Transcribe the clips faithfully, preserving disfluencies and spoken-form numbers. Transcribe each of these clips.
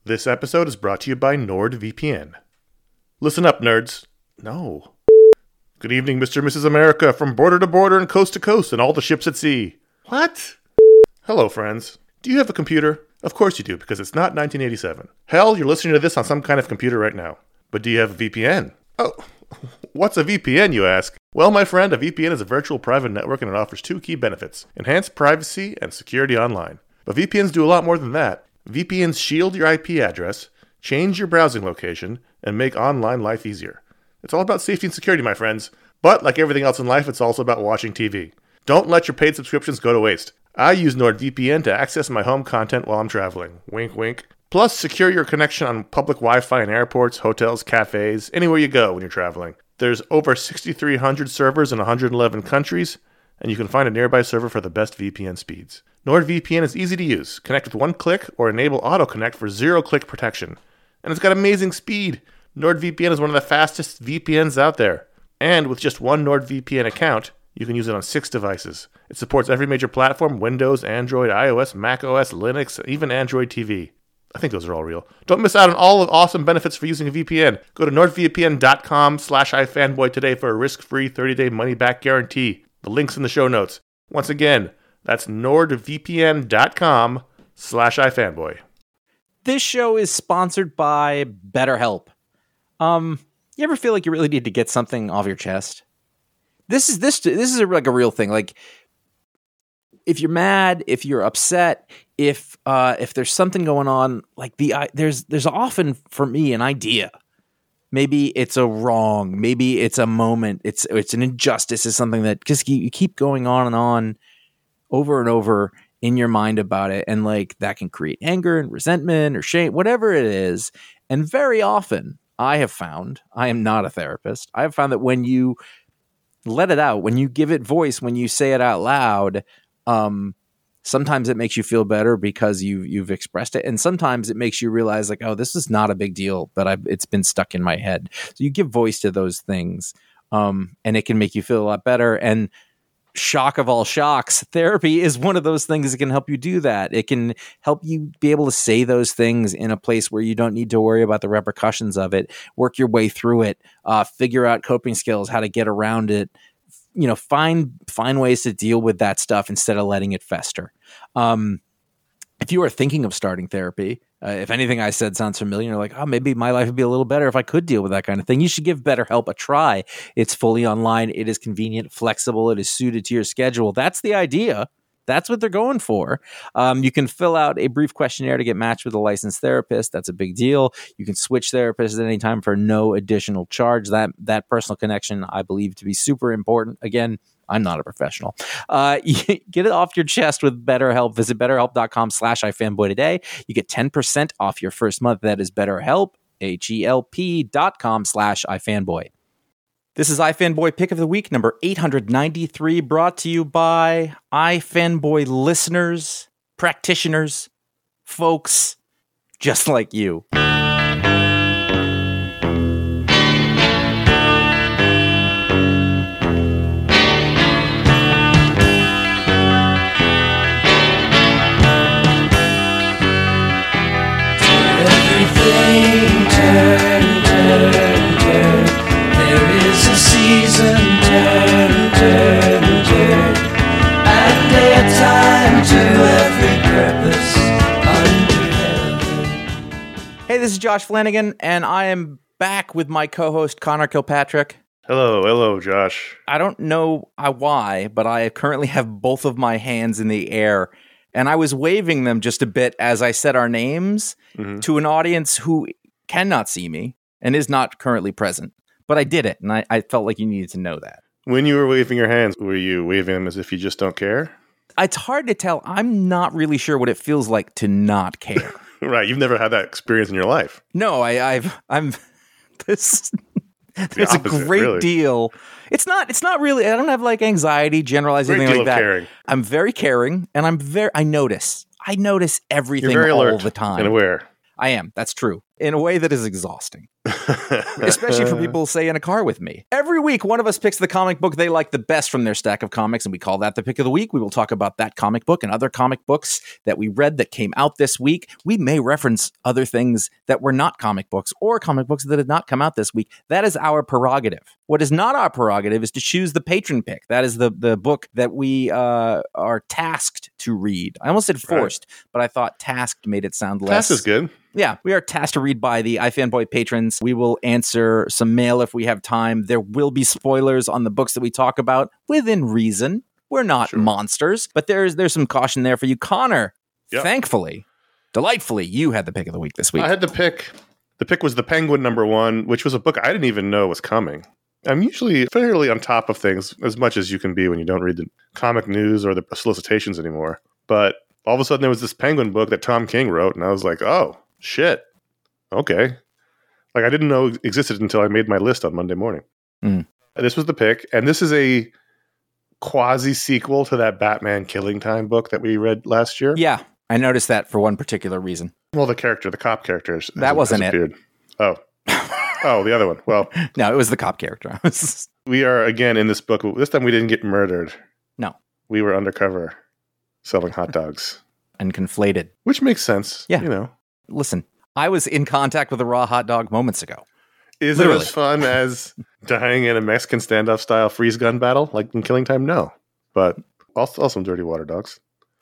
This episode is brought to you by NordVPN. Listen up, nerds. No. Good evening, Mister and Missus America, from border to border and coast to coast and all the ships at sea. What? Hello, friends. Do you have a computer? Of course you do, because it's not nineteen eighty-seven. Hell, you're listening to this on some kind of computer right now. But do you have a V P N? Oh, what's a V P N, you ask? Well, my friend, a V P N is a virtual private network and it offers two key benefits: enhanced privacy and security online. But V P Ns do a lot more than that. V P Ns shield your I P address, change your browsing location, and make online life easier. It's all about safety and security, my friends. But like everything else in life, it's also about watching T V. Don't let your paid subscriptions go to waste. I use NordVPN to access my home content while I'm traveling. Wink, wink. Plus, secure your connection on public Wi-Fi in airports, hotels, cafes, anywhere you go when you're traveling. There's over six thousand three hundred servers in one hundred eleven countries, and you can find a nearby server for the best V P N speeds. NordVPN is easy to use. Connect with one click or enable auto-connect for zero-click protection. And it's got amazing speed. NordVPN is one of the fastest V P Ns out there. And with just one NordVPN account, you can use it on six devices. It supports every major platform: Windows, Android, iOS, macOS, Linux, even Android T V. I think those are all real. Don't miss out on all of the awesome benefits for using a V P N. Go to nordvpn.com slash ifanboy today for a risk-free thirty-day money-back guarantee. The link's in the show notes. Once again, that's nordvpn.com slash ifanboy. This show is sponsored by BetterHelp. Um, you ever feel like you really need to get something off your chest? This is this this is a, like a real thing. Like, if you're mad, if you're upset, if uh, if there's something going on, like the uh, there's there's often for me an idea. Maybe it's a wrong. Maybe it's a moment. It's it's an injustice. It's something that just you keep going on and on, over and over in your mind about it, and like that can create anger and resentment or shame, whatever it is. And very often, I have found, I am not a therapist, I have found that when you let it out, when you give it voice, when you say it out loud, um, sometimes it makes you feel better because you've you've expressed it, and sometimes it makes you realize like, oh, this is not a big deal, but I've, it's been stuck in my head. So you give voice to those things, um, and it can make you feel a lot better. And shock of all shocks, therapy is one of those things that can help you do that. It can help you be able to say those things in a place where you don't need to worry about the repercussions of it, work your way through it, uh, figure out coping skills, how to get around it, you know, find, find ways to deal with that stuff instead of letting it fester. Um, if you are thinking of starting therapy, uh, if anything I said sounds familiar, you're like, oh, maybe my life would be a little better if I could deal with that kind of thing. You should give BetterHelp a try. It's fully online. It is convenient, flexible. It is suited to your schedule. That's the idea. That's what they're going for. Um, you can fill out a brief questionnaire to get matched with a licensed therapist. That's a big deal. You can switch therapists at any time for no additional charge. That that personal connection, I believe, to be super important. Again, I'm not a professional. Uh, get it off your chest with BetterHelp. Visit betterhelp.com slash ifanboy today. You get ten percent off your first month. That is BetterHelp, H-E-L-P dot com slash ifanboy. This is iFanboy Pick of the Week, number eight hundred ninety-three, brought to you by iFanboy listeners, practitioners, folks just like you. Everything turn, turn, turn. There is a season, turn, turn, turn. And a time to every purpose under heaven. Hey, this is Josh Flanagan, and I am back with my co-host Connor Kilpatrick. Hello, hello, Josh. I don't know uh, why, but I currently have both of my hands in the air, and I was waving them just a bit as I said our names mm-hmm. to an audience who cannot see me and is not currently present. But I did it, and I, I felt like you needed to know that. When you were waving your hands, were you waving them as if you just don't care? It's hard to tell. I'm not really sure what it feels like to not care. Right, you've never had that experience in your life. No, I, I've, I'm. This, there's the opposite, a great really. deal. It's not. It's not really. I don't have like anxiety, generalized great anything deal like of that. Caring. I'm very caring, and I'm very. I notice. I notice everything You're very all alert the time and aware. I am. That's true. In a way that is exhausting. Especially for people, say, in a car with me. Every week, one of us picks the comic book they like the best from their stack of comics, and we call that the pick of the week. We will talk about that comic book and other comic books that we read that came out this week. We may reference other things that were not comic books or comic books that did not come out this week. That is our prerogative. What is not our prerogative is to choose the patron pick. That is the, the book that we uh, are tasked to read. I almost said forced, right. but I thought tasked made it sound less. Tasked is good. Yeah, we are tasked to read by the iFanboy patrons. We will answer some mail if we have time. There will be spoilers on the books that we talk about within reason. We're not sure. monsters, but there's there's some caution there for you. Connor, yep. thankfully, delightfully, you had the pick of the week this week. I had the pick. The pick was The Penguin number one, which was a book I didn't even know was coming. I'm usually fairly on top of things as much as you can be when you don't read the comic news or the solicitations anymore. But all of a sudden there was this Penguin book that Tom King wrote, and I was like, oh, shit. Okay. Like, I didn't know it existed until I made my list on Monday morning. Mm. This was the pick, and this is a quasi-sequel to that Batman Killing Time book that we read last year. Yeah, I noticed that for one particular reason. Well, the character, the cop character. Has, that wasn't has it. Oh. Oh, the other one. Well, no, it was the cop character. We are, again, in this book. This time we didn't get murdered. No. We were undercover selling hot dogs. And conflated. Which makes sense. Yeah. You know. Listen, I was in contact with a raw hot dog moments ago. Is Literally. It as fun as dying in a Mexican standoff style freeze gun battle like in Killing Time? No. But also, also some dirty water dogs.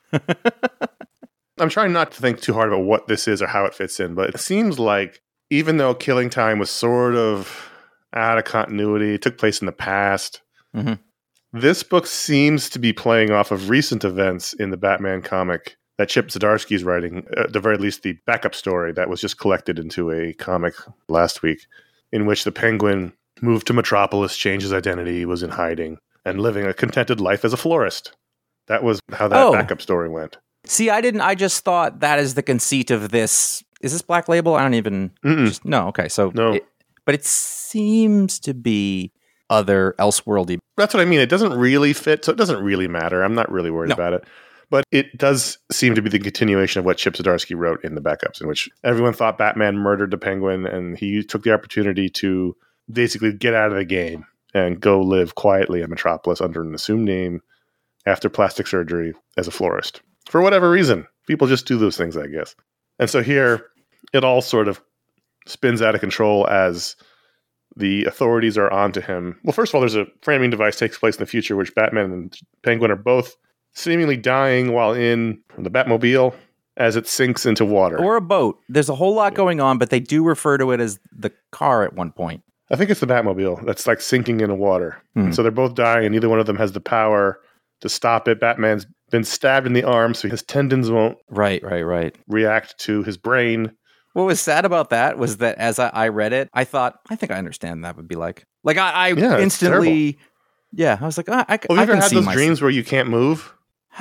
I'm trying not to think too hard about what this is or how it fits in, but it seems like even though Killing Time was sort of out of continuity, it took place in the past, mm-hmm. this book seems to be playing off of recent events in the Batman comic that Chip Zdarsky's writing, at the very least the backup story that was just collected into a comic last week, in which the Penguin moved to Metropolis, changed his identity, was in hiding, and living a contented life as a florist. That was how that oh. backup story went. See, I didn't, I just thought that is the conceit of this. Is this Black Label? I don't even, just, no, okay, so, no. It, but it seems to be other Elseworldy. That's what I mean, it doesn't really fit, so it doesn't really matter. I'm not really worried no. about it. But it does seem to be the continuation of what Chip Zdarsky wrote in the backups, in which everyone thought Batman murdered the Penguin, and he took the opportunity to basically get out of the game and go live quietly in Metropolis under an assumed name after plastic surgery as a florist. For whatever reason. People just do those things, I guess. And so here, it all sort of spins out of control as the authorities are onto him. Well, first of all, there's a framing device takes place in the future, which Batman and Penguin are both seemingly dying while in the Batmobile as it sinks into water. Or a boat. There's a whole lot yeah. going on, but they do refer to it as the car at one point. I think it's the Batmobile that's like sinking in the water. Hmm. So they're both dying, and neither one of them has the power to stop it. Batman's been stabbed in the arm, so his tendons won't right, right, right. react to his brain. What was sad about that was that as I, I read it, I thought, I think I understand that would be like. Like, I, I yeah, instantly... Yeah, I was like, oh, I, well, I have you ever had those myself. dreams where you can't move?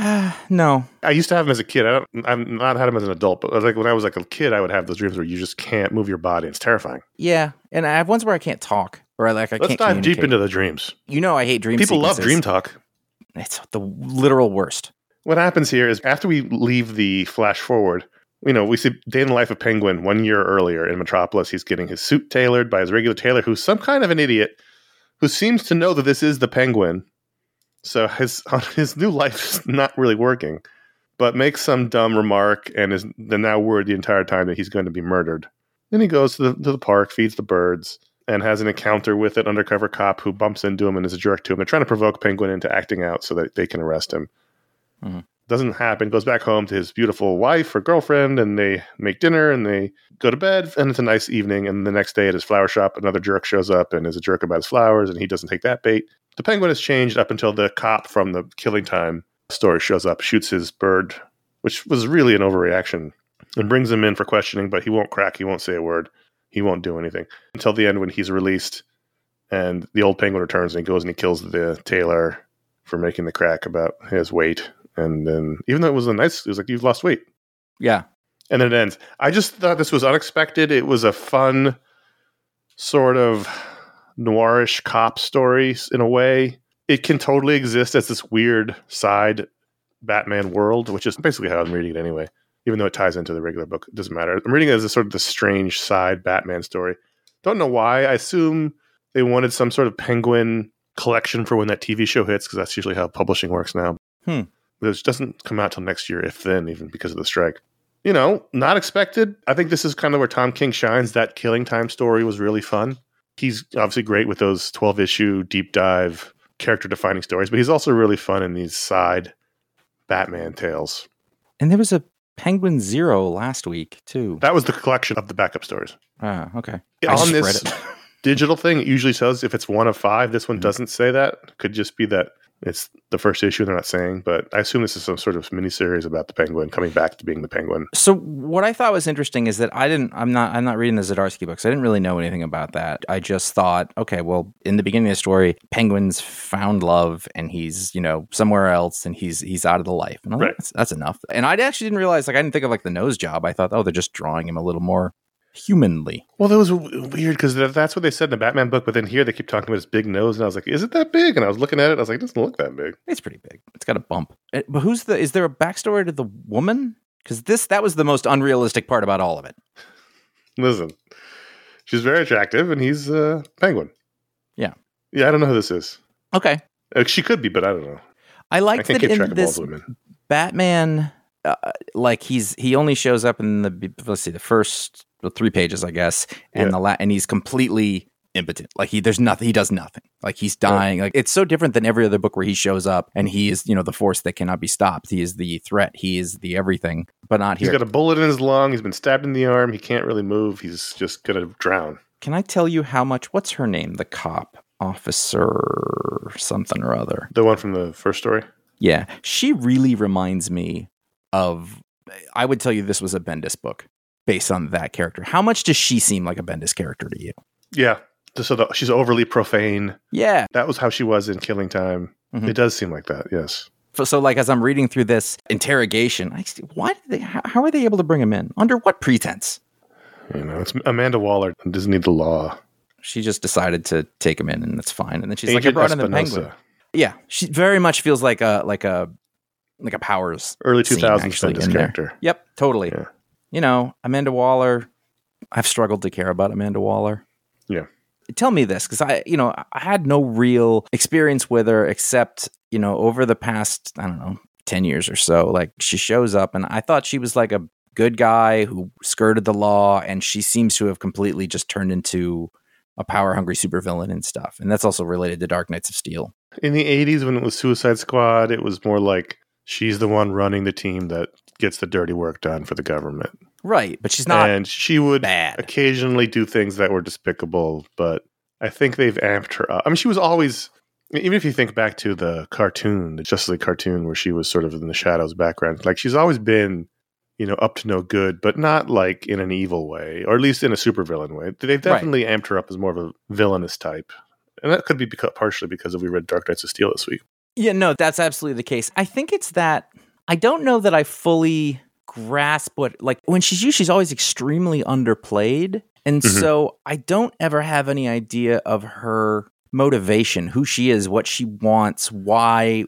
No. I used to have them as a kid. I don't, I've not had them as an adult, but like when I was like a kid, I would have those dreams where you just can't move your body. It's terrifying. Yeah, and I have ones where I can't talk, or I, like I Let's can't dive deep into the dreams. You know I hate dream People sequences. love dream talk. It's the literal worst. What happens here is after we leave the flash forward, you know, we see day in the life of Penguin one year earlier in Metropolis. He's getting his suit tailored by his regular tailor, who's some kind of an idiot, who seems to know that this is the Penguin. So his his new life is not really working, but makes some dumb remark and is now worried the entire time that he's going to be murdered. Then he goes to the, to the park, feeds the birds, and has an encounter with an undercover cop who bumps into him and is a jerk to him. They're trying to provoke Penguin into acting out so that they can arrest him. Mm-hmm. Doesn't happen. Goes back home to his beautiful wife or girlfriend, and they make dinner and they go to bed, and it's a nice evening. And the next day at his flower shop, another jerk shows up and is a jerk about his flowers, and he doesn't take that bait. The Penguin has changed up until the cop from the Killing Time story shows up, shoots his bird, which was really an overreaction, and brings him in for questioning, but he won't crack. He won't say a word. He won't do anything until the end when he's released, and the old Penguin returns, and he goes and he kills the tailor for making the crack about his weight. And then, even though it was a nice, it was like, you've lost weight. Yeah. And then it ends. I just thought this was unexpected. It was a fun sort of noirish cop story in a way. It can totally exist as this weird side Batman world, which is basically how I'm reading it anyway. Even though it ties into the regular book, it doesn't matter. I'm reading it as a sort of the strange side Batman story. Don't know why. I assume they wanted some sort of Penguin collection for when that T V show hits, because that's usually how publishing works now. Hmm. This doesn't come out till next year, if then, even because of the strike. You know, not expected. I think this is kind of where Tom King shines. That Killing Time story was really fun. He's obviously great with those twelve-issue deep dive character-defining stories, but he's also really fun in these side Batman tales. And there was a Penguin Zero last week, too. That was the collection of the backup stories. Ah, okay. I On just this read it. digital thing, it usually says if it's one of five. This one mm-hmm. doesn't say that. Could just be that it's the first issue they're not saying, but I assume this is some sort of miniseries about the Penguin coming back to being the Penguin. So what I thought was interesting is that I didn't, I'm not, I'm not reading the Zdarsky books. I didn't really know anything about that. I just thought, okay, well, in the beginning of the story, Penguin's found love and he's, you know, somewhere else and he's, he's out of the life. And I was right. like, that's, that's enough. And I actually didn't realize, like, I didn't think of like the nose job. I thought, oh, they're just drawing him a little more humanly. Well, that was w- weird because that's what they said in the Batman book, but then here they keep talking about his big nose, and I was like, is it that big? And I was looking at it, I was like, it doesn't look that big. It's pretty big. It's got a bump. It, but who's the, is there a backstory to the woman? Because this, that was the most unrealistic part about all of it. Listen, she's very attractive, and he's a uh, Penguin. Yeah. Yeah, I don't know who this is. Okay. Uh, she could be, but I don't know. I like I can't that keep track in of this all the women. Batman, uh, like he's, he only shows up in the, let's see, the first three pages, I guess, and yeah. the la- and he's completely impotent. Like he, there's nothing. He does nothing. Like he's dying. Right. Like it's so different than every other book where he shows up and he is, you know, the force that cannot be stopped. He is the threat. He is the everything, but not he's here. He's got a bullet in his lung. He's been stabbed in the arm. He can't really move. He's just gonna drown. Can I tell you how much? What's her name? The cop officer, something or other. The one from the first story. Yeah, she really reminds me of. I would tell you this was a Bendis book. Based on that character. How much does she seem like a Bendis character to you? Yeah. So the, she's overly profane. Yeah. That was how she was in Killing Time. Mm-hmm. It does seem like that, yes. So, so like as I'm reading through this interrogation, I see, why did they, how, how are they able to bring him in? Under what pretense? You know, it's Amanda Waller doesn't need the law. She just decided to take him in and that's fine. And then she's Agent like, I brought Espinosa. in the Penguin. Yeah. She very much feels like a, like a, like a Powers. Early two thousands Bendis character. There. Yep. Totally. Yeah. You know, Amanda Waller, I've struggled to care about Amanda Waller. Yeah. Tell me this, because I, you know, I had no real experience with her except, you know, over the past, I don't know, ten years or so. Like she shows up and I thought she was like a good guy who skirted the law, and she seems to have completely just turned into a power-hungry supervillain and stuff. And that's also related to Dark Knights of Steel. In the eighties, when it was Suicide Squad, it was more like she's the one running the team that gets the dirty work done for the government. Right, but she's not And she would bad. occasionally do things that were despicable, but I think they've amped her up. I mean, she was always, even if you think back to the cartoon, the Justice League cartoon, where she was sort of in the shadows background, like she's always been, you know, up to no good, but not like in an evil way, or at least in a supervillain way. They've definitely right. amped her up as more of a villainous type. And that could be because, partially because of we read Dark Knights of Steel this week. Yeah, no, that's absolutely the case. I think it's that, I don't know that I fully grasp what, like when she's used, she's always extremely underplayed. And mm-hmm. so I don't ever have any idea of her motivation, who she is, what she wants, why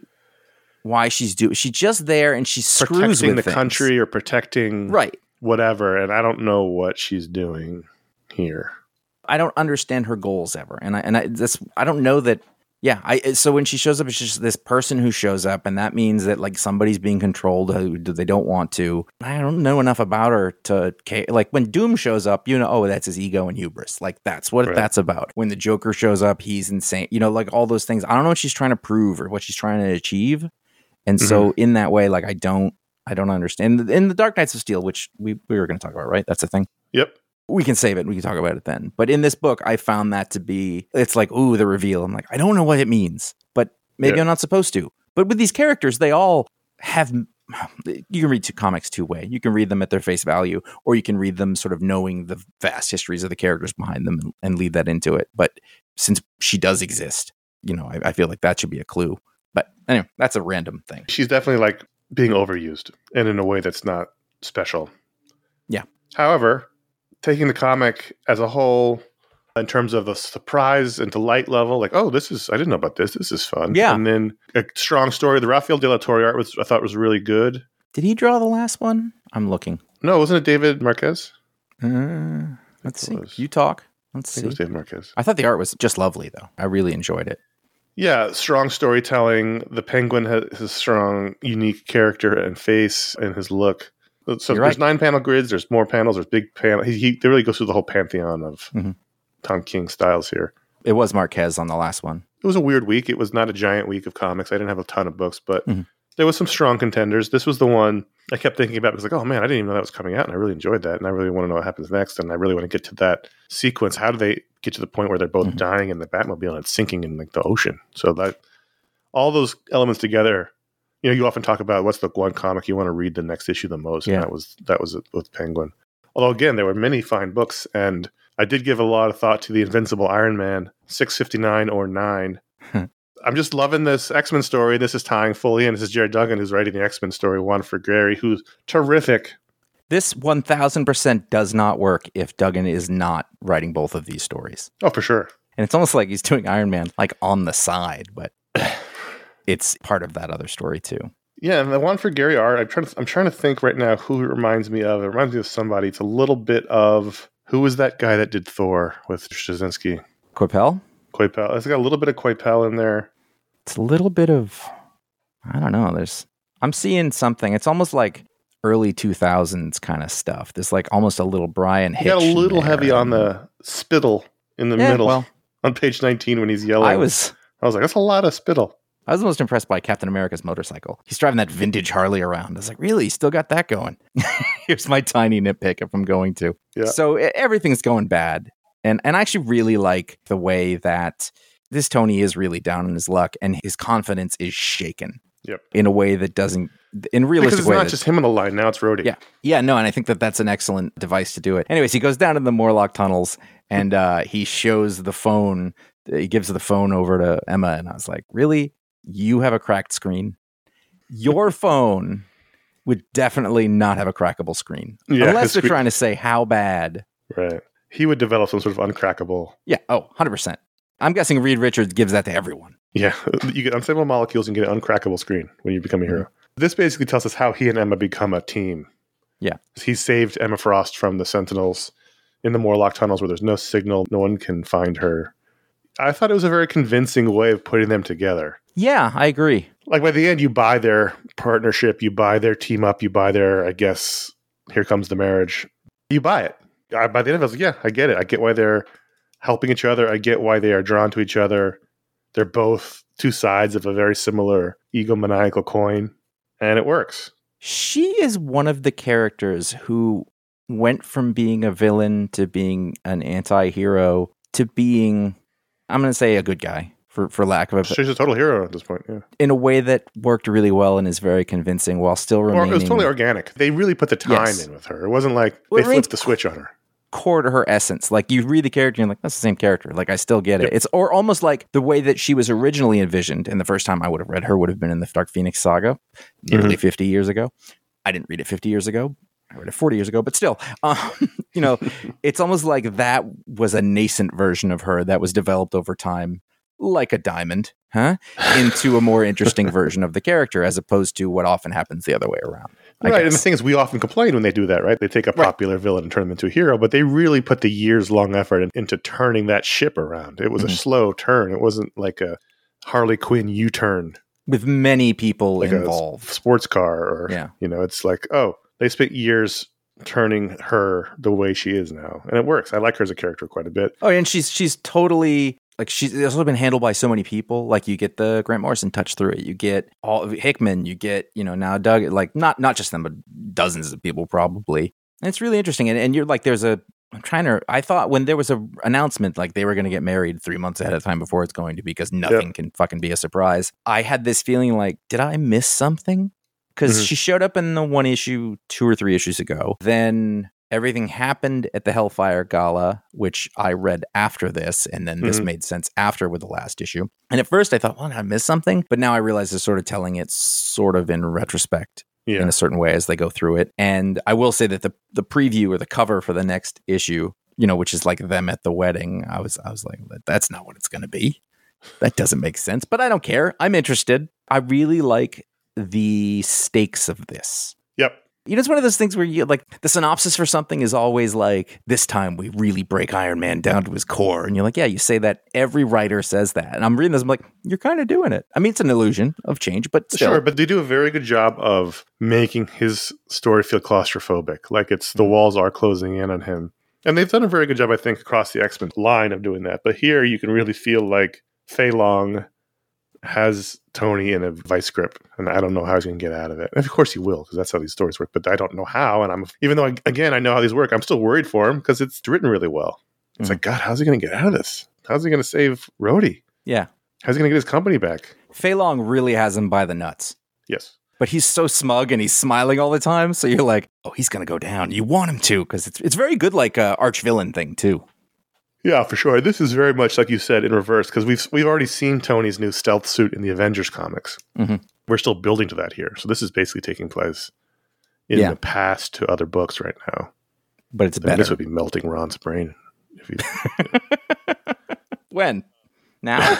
why she's doing. She's just there and she screws protecting with the things. country or protecting right. whatever. And I don't know what she's doing here. I don't understand her goals ever. And I and I this I don't know that Yeah, I so when she shows up, it's just this person who shows up, and that means that like somebody's being controlled who they don't want to. I don't know enough about her to like when Doom shows up, you know, oh, that's his ego and hubris. Like that's what right. that's about. When the Joker shows up, he's insane. You know, like all those things. I don't know what she's trying to prove or what she's trying to achieve. And mm-hmm. so in that way, like I don't, I don't understand. In the Dark Knights of Steel, which we we were going to talk about, right? That's the thing. Yep. We can save it. We can talk about it then. But in this book, I found that to be, it's like, ooh, the reveal. I'm like, I don't know what it means, but maybe yeah. I'm not supposed to. But with these characters, they all have, you can read two comics two way. You can read them at their face value, or you can read them sort of knowing the vast histories of the characters behind them and, and lead that into it. But since she does exist, you know, I, I feel like that should be a clue. But anyway, that's a random thing. She's definitely like being overused and in a way that's not special. Yeah. However, taking the comic as a whole, in terms of the surprise and delight level, like, oh, this is, I didn't know about this. This is fun. Yeah. And then a strong story. The Rafael De La Torre art was, I thought was really good. Did he draw the last one? I'm looking. No, wasn't it David Marquez? Uh, let's see. You talk. Let's I think see. it was Dave Marquez. I thought the art was just lovely, though. I really enjoyed it. Yeah, strong storytelling. The Penguin has his strong, unique character and face and his look. So You're there's right. nine panel grids. There's more panels. There's big panel. He, he they really goes through the whole pantheon of Mhm. Tom King styles here. It was Marquez on the last one. It was a weird week. It was not a giant week of comics. I didn't have a ton of books, but Mhm. there was some strong contenders. This was the one I kept thinking about because, like, oh man, I didn't even know that was coming out, and I really enjoyed that, and I really want to know what happens next, and I really want to get to that sequence. How do they get to the point where they're both Mhm. dying in the Batmobile and it's sinking in like the ocean? So that all those elements together, you know, you often talk about what's the one comic you want to read the next issue the most, Yeah. and that was that was it with Penguin. Although again, there were many fine books, and I did give a lot of thought to the Invincible Iron Man six fifty-nine or nine. I'm just loving this X-Men story. This is tying fully in. This is Jared Duggan who's writing the X-Men story, Juan Frigeri, who's terrific. This one thousand percent does not work if Duggan is not writing both of these stories. Oh, for sure. And it's almost like he's doing Iron Man like on the side, but it's part of that other story too. Yeah, and the Juan Frigeri art, I'm trying to, I'm trying to think right now who it reminds me of. It reminds me of somebody. It's a little bit of, who was that guy that did Thor with Straczynski? Coipel? Coipel. It's got a little bit of Coipel in there. It's a little bit of, I don't know. There's, I'm seeing something. It's almost like early two thousands kind of stuff. There's like almost a little Brian Hitch. He got a little in there. heavy on the spittle in the Yeah, middle well, on page nineteen when he's yelling. I was, I was like, that's a lot of spittle. I was most impressed by Captain America's motorcycle. He's driving that vintage Harley around. I was like, really? He's still got that going. Here's my tiny nitpick if I'm going to. Yeah. So e- everything's going bad. And and I actually really like the way that this Tony is really down on his luck and his confidence is shaken. Yep. In a way that doesn't, in a Because realistic it's way. not that- just him on the line. Now it's Rhodey. yeah. Yeah, no, and I think that that's an excellent device to do it. Anyways, he goes down to the Morlock tunnels and uh, he shows the phone. He gives the phone over to Emma. And I was like, really? You have a cracked screen? Your phone would definitely not have a crackable screen. Yeah, Unless his they're screen- trying to say how bad. Right. He would develop some sort of uncrackable. Yeah. Oh, one hundred percent. I'm guessing Reed Richards gives that to everyone. Yeah. You get unstable molecules and get an uncrackable screen when you become a hero. This basically tells us how he and Emma become a team. Yeah. He saved Emma Frost from the Sentinels in the Morlock tunnels where there's no signal. No one can find her. I thought it was a very convincing way of putting them together. Yeah, I agree. Like by the end, you buy their partnership, you buy their team up, you buy their, I guess, here comes the marriage. You buy it. I, by the end of it, I was like, yeah, I get it. I get why they're helping each other. I get why they are drawn to each other. They're both two sides of a very similar egomaniacal coin, and it works. She is one of the characters who went from being a villain to being an anti-hero to being, I'm going to say, a good guy, for, for lack of a... She's a total hero at this point, yeah. in a way that worked really well and is very convincing while still Or remaining it was totally organic. They really put the time Yes. in with her. It wasn't like Well, they it remains flipped the switch on her. core to her essence. Like you read the character and you're like, that's the same character. Like I still get it. Yep. It's or almost like the way that she was originally envisioned. And the first time I would have read her would have been in the Dark Phoenix saga, nearly fifty years ago. I didn't read it fifty years ago. I read it forty years ago, but still, um, you know, it's almost like that was a nascent version of her that was developed over time, like a diamond, huh? Into a more interesting version of the character, as opposed to what often happens the other way around. I Right, and the guess. thing is, we often complain when they do that, right? They take a popular villain and turn them into a hero, but they really put the years-long effort in- into turning that ship around. It was Mhm. a slow turn. It wasn't like a Harley Quinn U-turn, With many people like involved. a sports car, or Yeah. you know, it's like, oh, they spent years turning her the way she is now, and it works. I like her as a character quite a bit. Oh, and she's she's totally like she's also been handled by so many people. Like you get the Grant Morrison touch through it. You get all Hickman. You get you know now Doug. Like not not just them, but dozens of people probably. And it's really interesting. And and you're like, there's a. I'm trying to. I thought when there was a announcement like they were going to get married three months ahead of time before it's going to, because nothing can fucking be a surprise. I had this feeling like, did I miss something? Because Mhm. she showed up in the one issue two or three issues ago. Then everything happened at the Hellfire Gala, which I read after this. And then this Mhm. made sense after with the last issue. And at first I thought, well, did I miss something? But now I realize they're sort of telling it sort of in retrospect Yeah, in a certain way as they go through it. And I will say that the the preview or the cover for the next issue, you know, which is like them at the wedding, I was I was like, that's not what it's going to be. That doesn't make sense. But I don't care. I'm interested. I really like the stakes of this. yep. You know, it's one of those things where you like the synopsis for something is always like, this time we really break Iron Man down to his core. And you're like, yeah, you say that. Every writer says that. And I'm reading this, I'm like, you're kind of doing it. I mean, it's an illusion of change, but still. Sure, but they do a very good job of making his story feel claustrophobic. Like it's the walls are closing in on him. And they've done a very good job, I think, across the X-Men line of doing that. But here you can really feel like Fei Long has Tony in a vice grip, and I don't know how he's going to get out of it. And of course he will, because that's how these stories work, but I don't know how. And I'm, even though, I, again, I know how these work, I'm still worried for him because it's written really well. It's mm-hmm. like, God, how's he going to get out of this? How's he going to save Rhodey? Yeah. How's he going to get his company back? Fei Long really has him by the nuts. Yes. But he's so smug and he's smiling all the time, so you're like, oh, he's going to go down. You want him to, because it's, it's very good like a arch villain thing, too. Yeah, for sure. This is very much like you said in reverse, because we've we've already seen Tony's new stealth suit in the Avengers comics. Mm-hmm. We're still building to that here, so this is basically taking place in yeah. the past to other books right now. But it's I better. This would be melting Ron's brain. If you... When? Now?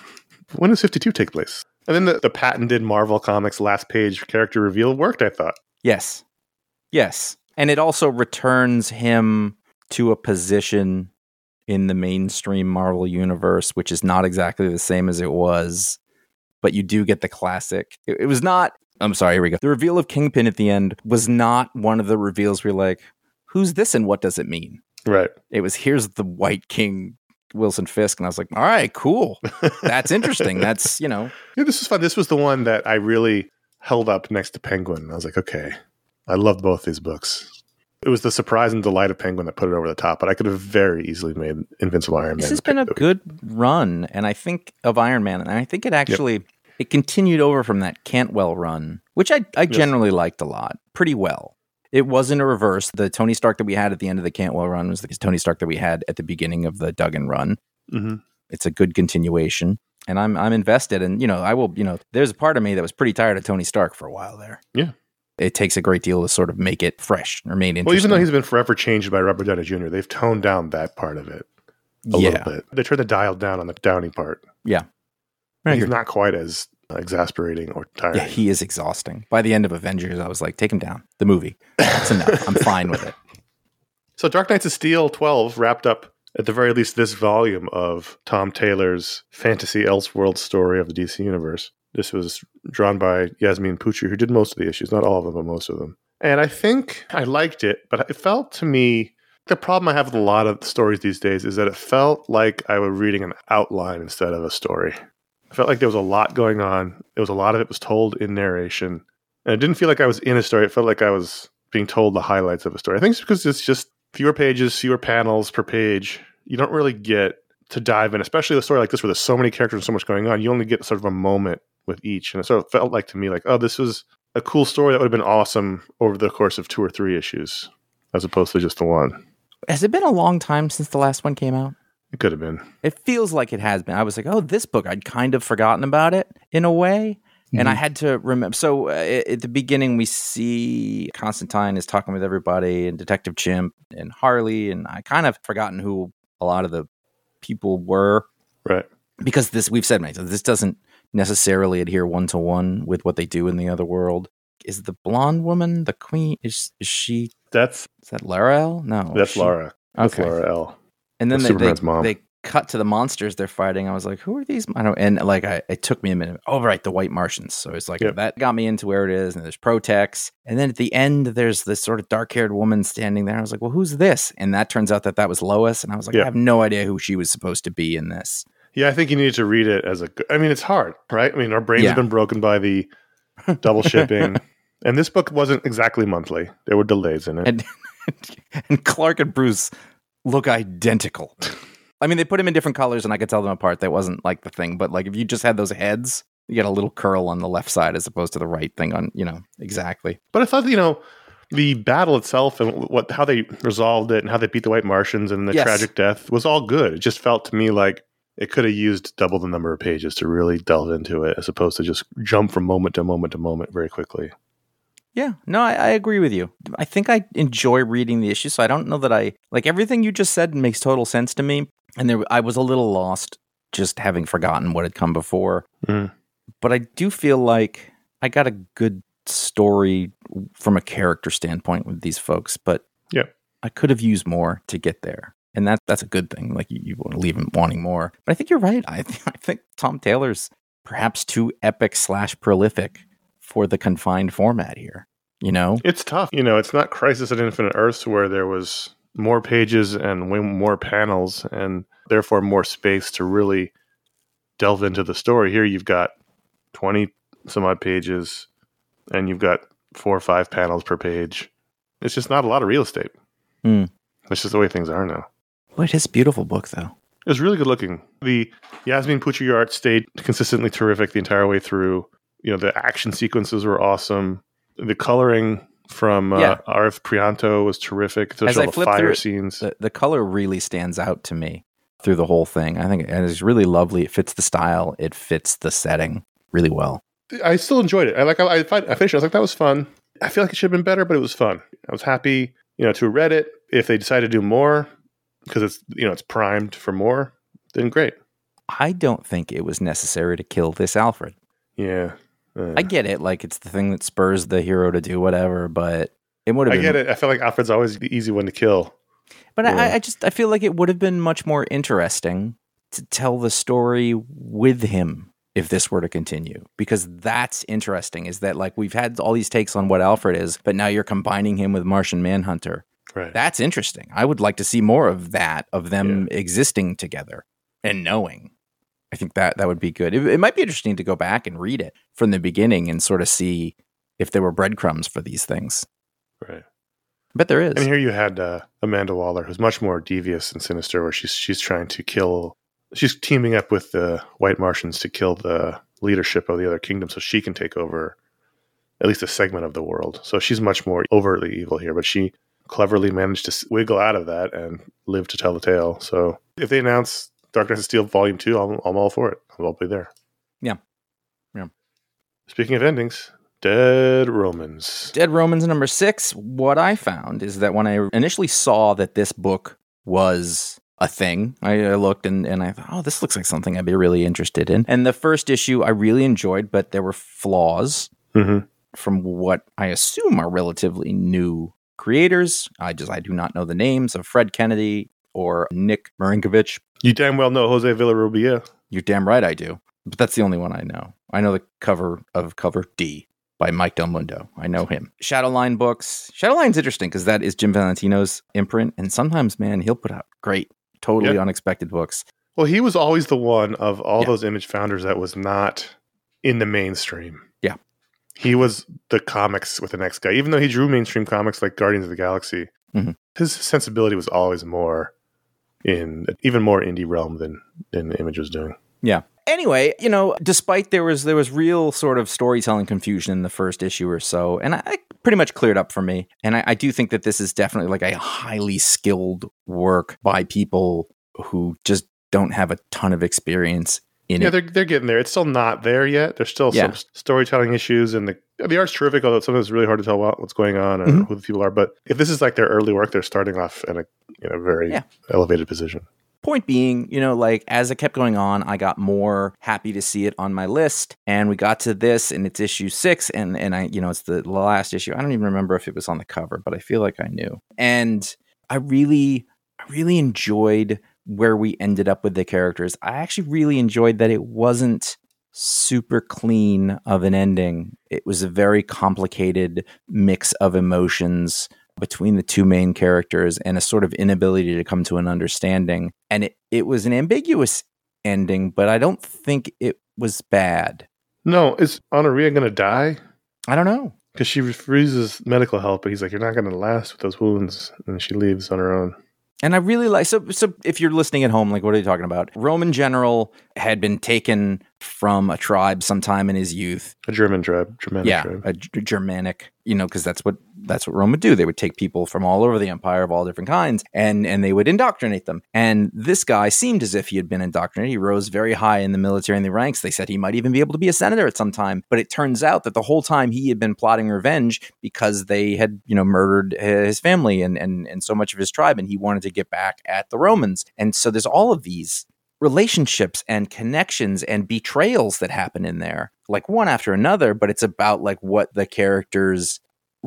When does fifty-two take place? And then the, the patented Marvel Comics last page character reveal worked, I thought. Yes. Yes. And it also returns him to a position in the mainstream Marvel universe, which is not exactly the same as it was, but you do get the classic. It, it was not, I'm sorry, here we go. The reveal of Kingpin at the end was not one of the reveals where you're like, who's this and what does it mean? Right. It was, here's the White King, Wilson Fisk, and I was like, all right, cool. That's interesting. That's, you know. Yeah, this was fun. This was the one that I really held up next to Penguin. I was like, okay, I loved both these books. It was the surprise and delight of Penguin that put it over the top, but I could have very easily made Invincible Iron Man. This has been a good run, and I think of Iron Man, and I think it actually, yep. it continued over from that Cantwell run, which I, I generally yes. liked a lot, pretty well. It wasn't a reverse. The Tony Stark that we had at the end of the Cantwell run was the Tony Stark that we had at the beginning of the Duggan run. Mm-hmm. It's a good continuation, and I'm I'm invested, and, you know, I will, you know, there's a part of me that was pretty tired of Tony Stark for a while there. Yeah. It takes a great deal to sort of make it fresh or made interesting. Well, even though he's been forever changed by Robert Downey Junior, they've toned down that part of it a yeah. little bit. They turned the dial down on the Downey part. Yeah. He's not quite as exasperating or tiring. Yeah, he is exhausting. By the end of Avengers, I was like, take him down. The movie. That's enough. I'm fine with it. So Dark Knights of Steel twelve wrapped up, at the very least, this volume of Tom Taylor's fantasy Elseworld story of the D C Universe. This was drawn by Yasmin Pucci, who did most of the issues, not all of them, but most of them. And I think I liked it, but it felt to me, the problem I have with a lot of stories these days is that it felt like I was reading an outline instead of a story. I felt like there was a lot going on. There was a lot of it was told in narration. And it didn't feel like I was in a story. It felt like I was being told the highlights of a story. I think it's because it's just fewer pages, fewer panels per page. You don't really get to dive in, especially a story like this where there's so many characters and so much going on. You only get sort of a moment with each. And it sort of felt like to me like, oh, this was a cool story that would have been awesome over the course of two or three issues as opposed to just the one. Has it been a long time since the last one came out? It could have been. It feels like it has been. I was like, oh, this book, I'd kind of forgotten about it in a way. Mm-hmm. And I had to remember. So uh, at the beginning, we see Constantine is talking with everybody and Detective Chimp and Harley. And I kind of forgotten who a lot of the people were. Right. Because this, we've said many times, this doesn't necessarily adhere one to one with what they do in the other world. Is the blonde woman the queen? Is is she? That's is that Lara L? No, that's she, Lara. That's okay. Lara L. And then that's they, Superman's they, mom. they cut to the monsters they're fighting. I was like, who are these? I don't. And like, I it took me a minute. Oh, right, the White Martians. So it's like yep. that got me into where it is. And there's Protex. And then at the end, there's this sort of dark haired woman standing there. I was like, well, who's this? And that turns out that that was Lois. And I was like, yep. I have no idea who she was supposed to be in this. Yeah, I think you need to read it as a. I mean, it's hard, right? I mean, our brains yeah. have been broken by the double shipping, and this book wasn't exactly monthly. There were delays in it, and, and Clark and Bruce look identical. I mean, they put them in different colors, and I could tell them apart. That wasn't like the thing, but like if you just had those heads, you get a little curl on the left side as opposed to the right thing on, you know, exactly. But I thought, you know, the battle itself and what how they resolved it and how they beat the White Martians and the yes. tragic death was all good. It just felt to me like it could have used double the number of pages to really delve into it as opposed to just jump from moment to moment to moment very quickly. Yeah, no, I, I agree with you. I think I enjoy reading the issue, so I don't know that I, like everything you just said makes total sense to me. And there, I was a little lost just having forgotten what had come before. Mm. But I do feel like I got a good story from a character standpoint with these folks, but Yeah. I could have used more to get there. And that that's a good thing. Like you, you want to leave him wanting more. But I think you're right. I, th- I think Tom Taylor's perhaps too epic slash prolific for the confined format here. You know? It's tough. You know, it's not Crisis at Infinite Earths where there was more pages and way more panels and therefore more space to really delve into the story. Here you've got twenty some odd pages and you've got four or five panels per page. It's just not a lot of real estate. Mm. That's just the way things are now. Well, it is a beautiful book, though. It was really good looking. The Yasmin Pucci art stayed consistently terrific the entire way through. You know, the action sequences were awesome. The coloring from uh, Yeah. R F Prianto was terrific. As Especially I all the flip fire through it, scenes. The, the color really stands out to me through the whole thing. I think it is really lovely. It fits the style. It fits the setting really well. I still enjoyed it. I like. I, I, I finished it. I was like, that was fun. I feel like it should have been better, but it was fun. I was happy, you know, to have read it. If they decide to do more, because it's, you know, it's primed for more, then great. I don't think it was necessary to kill this Alfred. Yeah. Uh, I get it. Like, it's the thing that spurs the hero to do whatever, but it would have I been. get it. I feel like Alfred's always the easy one to kill. But Yeah. I, I just, I feel like it would have been much more interesting to tell the story with him if this were to continue, because that's interesting, is that like we've had all these takes on what Alfred is, but now you're combining him with Martian Manhunter. Right. That's interesting. I would like to see more of that, of them existing together and knowing. I think that that would be good. It, it might be interesting to go back and read it from the beginning and sort of see if there were breadcrumbs for these things. Right. But there is. And here you had uh, Amanda Waller, who's much more devious and sinister, where she's she's trying to kill. She's teaming up with the White Martians to kill the leadership of the other kingdom, so she can take over at least a segment of the world. So she's much more overtly evil here, but she cleverly managed to wiggle out of that and live to tell the tale. So if they announce Dark Knight of Steel Volume Two, I'm, I'm all for it. I'll be there. Yeah, yeah. Speaking of endings, Dead Romans. Dead Romans number six. What I found is that when I initially saw that this book was a thing, I, I looked and, and I thought, oh, this looks like something I'd be really interested in. And the first issue I really enjoyed, but there were flaws Mm-hmm. from what I assume are relatively new creators. I just I do not know the names of Fred Kennedy or Nick Marinkovich. You damn well know Jose Villarrubia. You're damn right I do. But that's the only one I know. I know the cover of cover D by Mike Del Mundo. I know him. Shadowline books. Shadowline's interesting because that is Jim Valentino's imprint. And sometimes, man, he'll put out great, totally Yeah. unexpected books. Well, he was always the one of all Yeah. those Image founders that was not in the mainstream. Yeah. He was the comics with the next guy. Even though he drew mainstream comics like Guardians of the Galaxy, Mhm. his sensibility was always more in, even more indie realm than, than Image was doing. Yeah. Anyway, you know, despite there was there was real sort of storytelling confusion in the first issue or so, and I, I pretty much cleared up for me. And I, I do think that this is definitely like a highly skilled work by people who just don't have a ton of experience in Yeah, it. they're they're getting there. It's still not there yet. There's still Yeah. some storytelling issues, and the the art's terrific. Although sometimes it's really hard to tell what, what's going on or Mhm. who the people are. But if this is like their early work, they're starting off in a in a very Yeah. elevated position. Point being, you know, like as it kept going on, I got more happy to see it on my list. And we got to this, and it's issue six, and and I, you know, it's the last issue. I don't even remember if it was on the cover, but I feel like I knew. And I really, I really enjoyed where we ended up with the characters. I actually really enjoyed that it wasn't super clean of an ending. It was a very complicated mix of emotions between the two main characters and a sort of inability to come to an understanding. And it, it was an ambiguous ending, but I don't think it was bad. No, is Honoria going to die? I don't know. Because she refuses medical help, but he's like, "You're not going to last with those wounds," and she leaves on her own. And I really like, so, so if you're listening at home, like, what are you talking about? Roman general had been taken from a tribe sometime in his youth. A German tribe, Germanic yeah, tribe. a G- Germanic, you know, because that's what that's what Rome would do. They would take people from all over the empire of all different kinds, and and they would indoctrinate them. And this guy seemed as if he had been indoctrinated. He rose very high in the military and the ranks. They said he might even be able to be a senator at some time. But it turns out that the whole time he had been plotting revenge because they had, you know, murdered his family and and and so much of his tribe, and he wanted to get back at the Romans. And so there's all of these relationships and connections and betrayals that happen in there, like one after another, but it's about like what the character's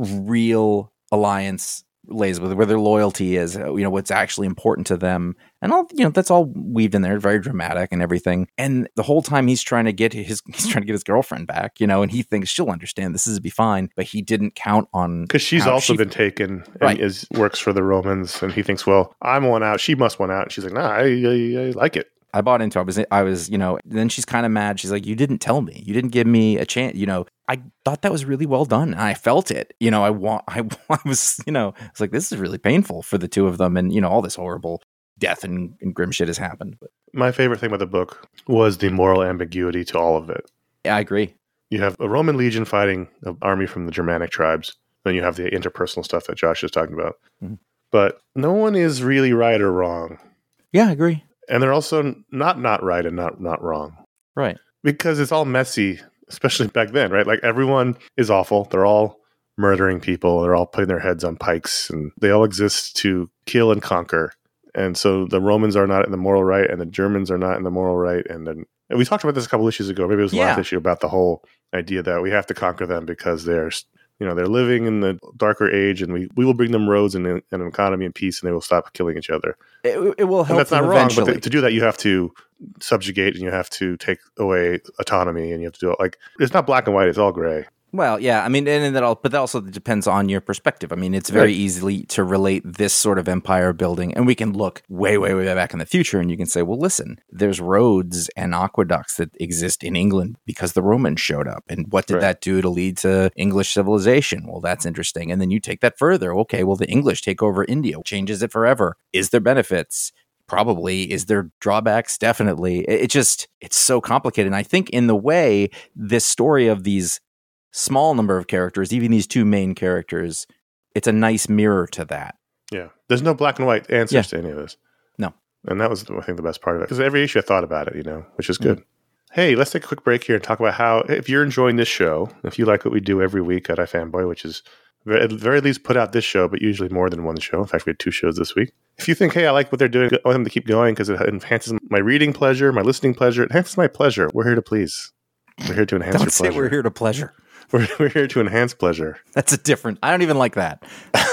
real alliance lays with, where their loyalty is, you know, what's actually important to them. And all, you know, that's all weaved in there, very dramatic and everything. And the whole time he's trying to get his, he's trying to get his girlfriend back, you know, and he thinks she'll understand, this is be fine, but he didn't count on, because she's also she, been taken and right. is works for the Romans, and he thinks, well, I'm one out, she must one out, and she's like, nah, I, I, I like it. I bought into it. I was, I was, you know, then she's kind of mad. She's like, you didn't tell me. You didn't give me a chance. You know, I thought that was really well done. And I felt it. You know, I want, I, I was, you know, it's like, this is really painful for the two of them. And, you know, all this horrible death and, and grim shit has happened. But my favorite thing about the book was the moral ambiguity to all of it. Yeah, I agree. You have a Roman legion fighting an army from the Germanic tribes. Then you have the interpersonal stuff that Josh is talking about. Mm-hmm. But no one is really right or wrong. Yeah, I agree. And they're also not not right and not not wrong. Right. Because it's all messy, especially back then, right? Like everyone is awful. They're all murdering people. They're all putting their heads on pikes, and they all exist to kill and conquer. And so the Romans are not in the moral right, and the Germans are not in the moral right. And then and we talked about this a couple issues ago. Maybe it was the yeah. last issue about the whole idea that we have to conquer them because they're, you know, they're living in the darker age, and we, we will bring them roads and, and an economy and peace, and they will stop killing each other. It, it will help. And that's not wrong, eventually. but th- to do that, you have to subjugate, and you have to take away autonomy, and you have to do it like it's not black and white; it's all gray. Well, yeah, I mean, and, and that all, but that also depends on your perspective. I mean, it's very right. easily to relate this sort of empire building, and we can look way, way, way back in the future, and you can say, well, listen, there's roads and aqueducts that exist in England because the Romans showed up, and what did right. that do to lead to English civilization? Well, that's interesting. And then you take that further. Okay, well, the English take over India, changes it forever. Is there benefits? Probably. Is there drawbacks? Definitely. It, it just, it's so complicated. And I think in the way, this story of these small number of characters, even these two main characters, it's a nice mirror to that. Yeah. There's no black and white answers yeah. to any of this. No. And that was, I think, the best part of it. Because every issue I thought about it, you know, which is good. Mm-hmm. Hey, let's take a quick break here and talk about how, if you're enjoying this show, if you like what we do every week at iFanboy, which is at the very least put out this show, but usually more than one show. In fact, we had two shows this week. If you think, hey, I like what they're doing, I want them to keep going because it enhances my reading pleasure, my listening pleasure, it enhances my pleasure. We're here to please. We're here to enhance Don't your say pleasure. We're here to pleasure. We're, we're here to enhance pleasure. That's a different, I don't even like that.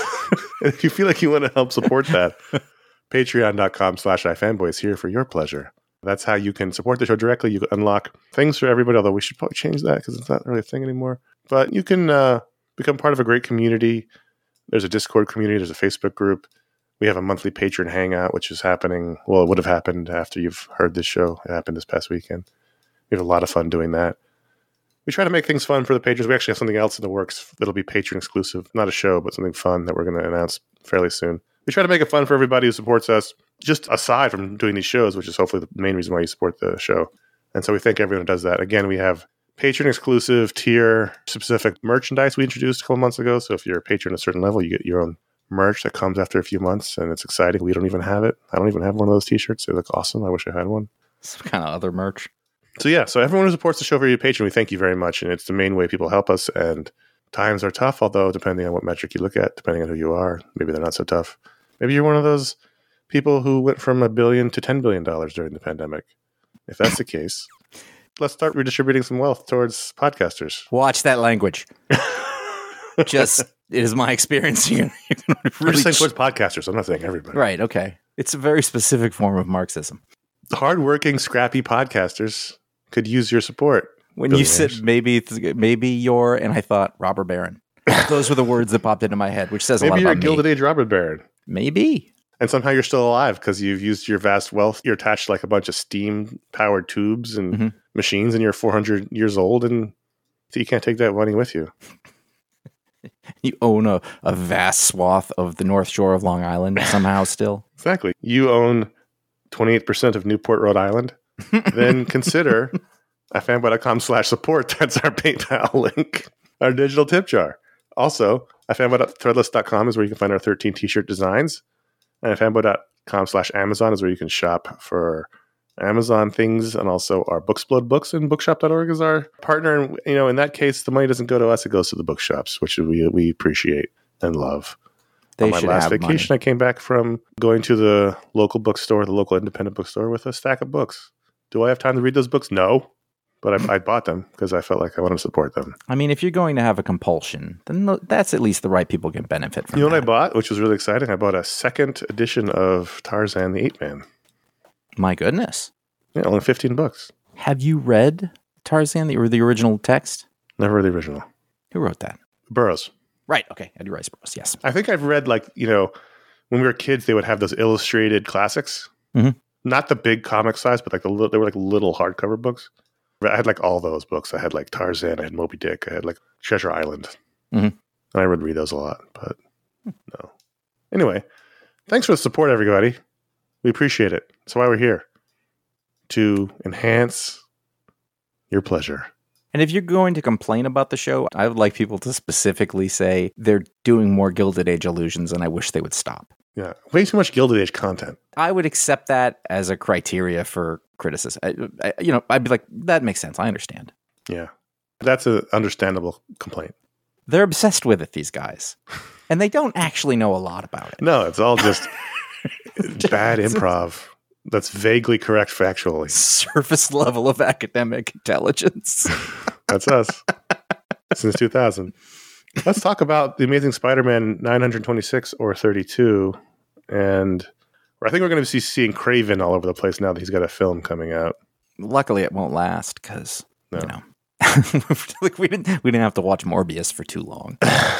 If you feel like you want to help support that, patreon.com slash iFanboy is here for your pleasure. That's how you can support the show directly. You can unlock things for everybody, although we should probably change that because it's not really a thing anymore. But you can uh, become part of a great community. There's a Discord community. There's a Facebook group. We have a monthly patron hangout, which is happening. Well, it would have happened after you've heard this show. It happened this past weekend. We have a lot of fun doing that. We try to make things fun for the patrons. We actually have something else in the works that'll be patron exclusive. Not a show, but something fun that we're going to announce fairly soon. We try to make it fun for everybody who supports us, just aside from doing these shows, which is hopefully the main reason why you support the show. And so we thank everyone who does that. Again, we have patron exclusive tier specific merchandise we introduced a couple months ago. So if you're a patron at a certain level, you get your own merch that comes after a few months, and it's exciting. We don't even have it. I don't even have one of those t-shirts. They look awesome. I wish I had one. Some kind of other merch. So yeah, so everyone who supports the show via Patreon, we thank you very much. And it's the main way people help us. And times are tough, although depending on what metric you look at, depending on who you are, maybe they're not so tough. Maybe you're one of those people who went from a billion to ten billion dollars during the pandemic. If that's the case, let's start redistributing some wealth towards podcasters. Watch that language. Just, it is my experience. You're gonna really I'm just saying towards podcasters. I'm not saying everybody. Right, okay. It's a very specific form of Marxism. Hardworking, scrappy podcasters could use your support. When you said maybe maybe you're, and I thought robber baron. Those were the words that popped into my head, which says maybe a lot you're about a Gilded me. Age robber baron. Maybe. And somehow you're still alive because you've used your vast wealth. You're attached to like a bunch of steam-powered tubes and mm-hmm. machines, and you're four hundred years old, and so you can't take that money with you. You own a, a vast swath of the North Shore of Long Island somehow still. Exactly. You own twenty-eight percent of Newport, Rhode Island. Then consider ifanboy.com slash support. That's our PayPal link. Our digital tip jar. Also, ifanboy.threadless dot com is where you can find our thirteen t-shirt designs. And ifanboy.com slash Amazon is where you can shop for Amazon things, and also our Booksplode books, and bookshop dot org is our partner. And, you know, in that case, the money doesn't go to us, it goes to the bookshops, which we we appreciate and love. They On my should last have vacation, money. I came back from going to the local bookstore, the local independent bookstore, with a stack of books. Do I have time to read those books? No. But I, I bought them because I felt like I wanted to support them. I mean, if you're going to have a compulsion, then th- that's at least the right people can benefit from You know what I that. bought, which was really exciting? I bought a second edition of Tarzan the Ape Man. My goodness. Yeah, only fifteen bucks. Have you read Tarzan, the, or the original text? Never the original. Who wrote that? Burroughs. Right. Okay. Eddie Rice Burroughs. Yes. I think I've read, like, you know, when we were kids, they would have those illustrated classics. Mhm. Not the big comic size, but like the li- they were like little hardcover books. I had like all those books. I had like Tarzan, I had Moby Dick, I had like Treasure Island. Mhm. And I would read those a lot, but no. Anyway, thanks for the support, everybody. We appreciate it. That's why we're here. To enhance your pleasure. And if you're going to complain about the show, I would like people to specifically say they're doing more Gilded Age allusions and I wish they would stop. Yeah. Way too much Gilded Age content. I would accept that as a criteria for criticism. I, I, you know, I'd be like, that makes sense. I understand. Yeah. That's an understandable complaint. They're obsessed with it, these guys. And they don't actually know a lot about it. No, it's all just bad improv that's vaguely correct factually. Surface level of academic intelligence. That's us. Since two thousand. Let's talk about The Amazing Spider-Man nine twenty-six or thirty-two. And I think we're going to see seeing Craven all over the place now that he's got a film coming out. Luckily, it won't last because, No. you know, like we didn't we didn't have to watch Morbius for too long.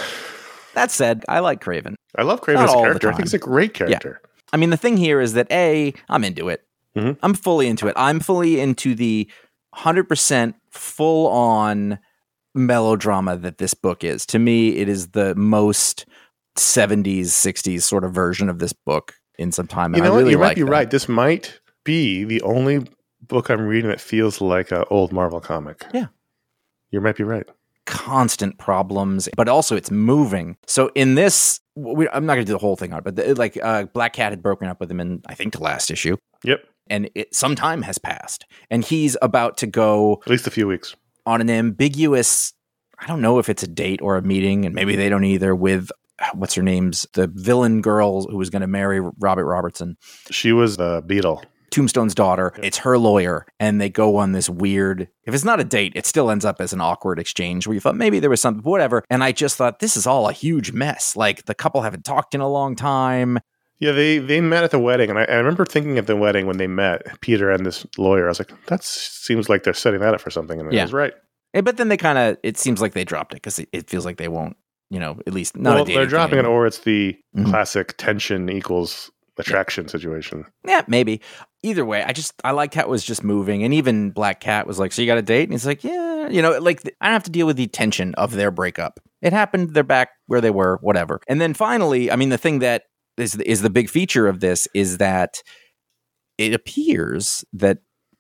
That said, I like Craven. I love Craven Not as a all the character. I time. think he's a great character. I mean, the thing here is that A, I'm into it. Mhm. I'm fully into it. I'm fully into the one hundred percent full on melodrama that this book is. To me, it is the most seventies, sixties sort of version of this book in some time. And You know I what? really You like might be that. right. This might be the only book I'm reading that feels like an old Marvel comic. Yeah. You might be right. Constant problems, but also it's moving. So in this, we, I'm not going to do the whole thing on it, but the, like uh, Black Cat had broken up with him in, I think, the last issue. Yep. And it, some time has passed. And he's about to go At least a few weeks. on an ambiguous, I don't know if it's a date or a meeting, and maybe they don't either, with what's her name's the villain girl who was going to marry Robert Robertson, She was the Beetle. Tombstone's daughter. It's her lawyer, and they go on this weird, if it's not a date, it still ends up as an awkward exchange where you thought maybe there was something, whatever. And I just thought this is all a huge mess. Like the couple haven't talked in a long time. Yeah, they, they met at the wedding, and I, I remember thinking at the wedding when they met, Peter and this lawyer, I was like, that seems like they're setting that up for something, and Yeah. I was right. Eh, But then they kind of, it seems like they dropped it because it, it feels like they won't, you know, at least not Well, a dating they're dropping thing. it, or it's the Mhm. classic tension equals attraction situation. Yeah, maybe. Either way, I just I liked how it was just moving, and even Black Cat was like, "So you got a date?" And he's like, "Yeah," you know, like I don't have to deal with the tension of their breakup. It happened. They're back where they were. Whatever. And then finally, I mean, the thing that is is the big feature of this is that it appears that.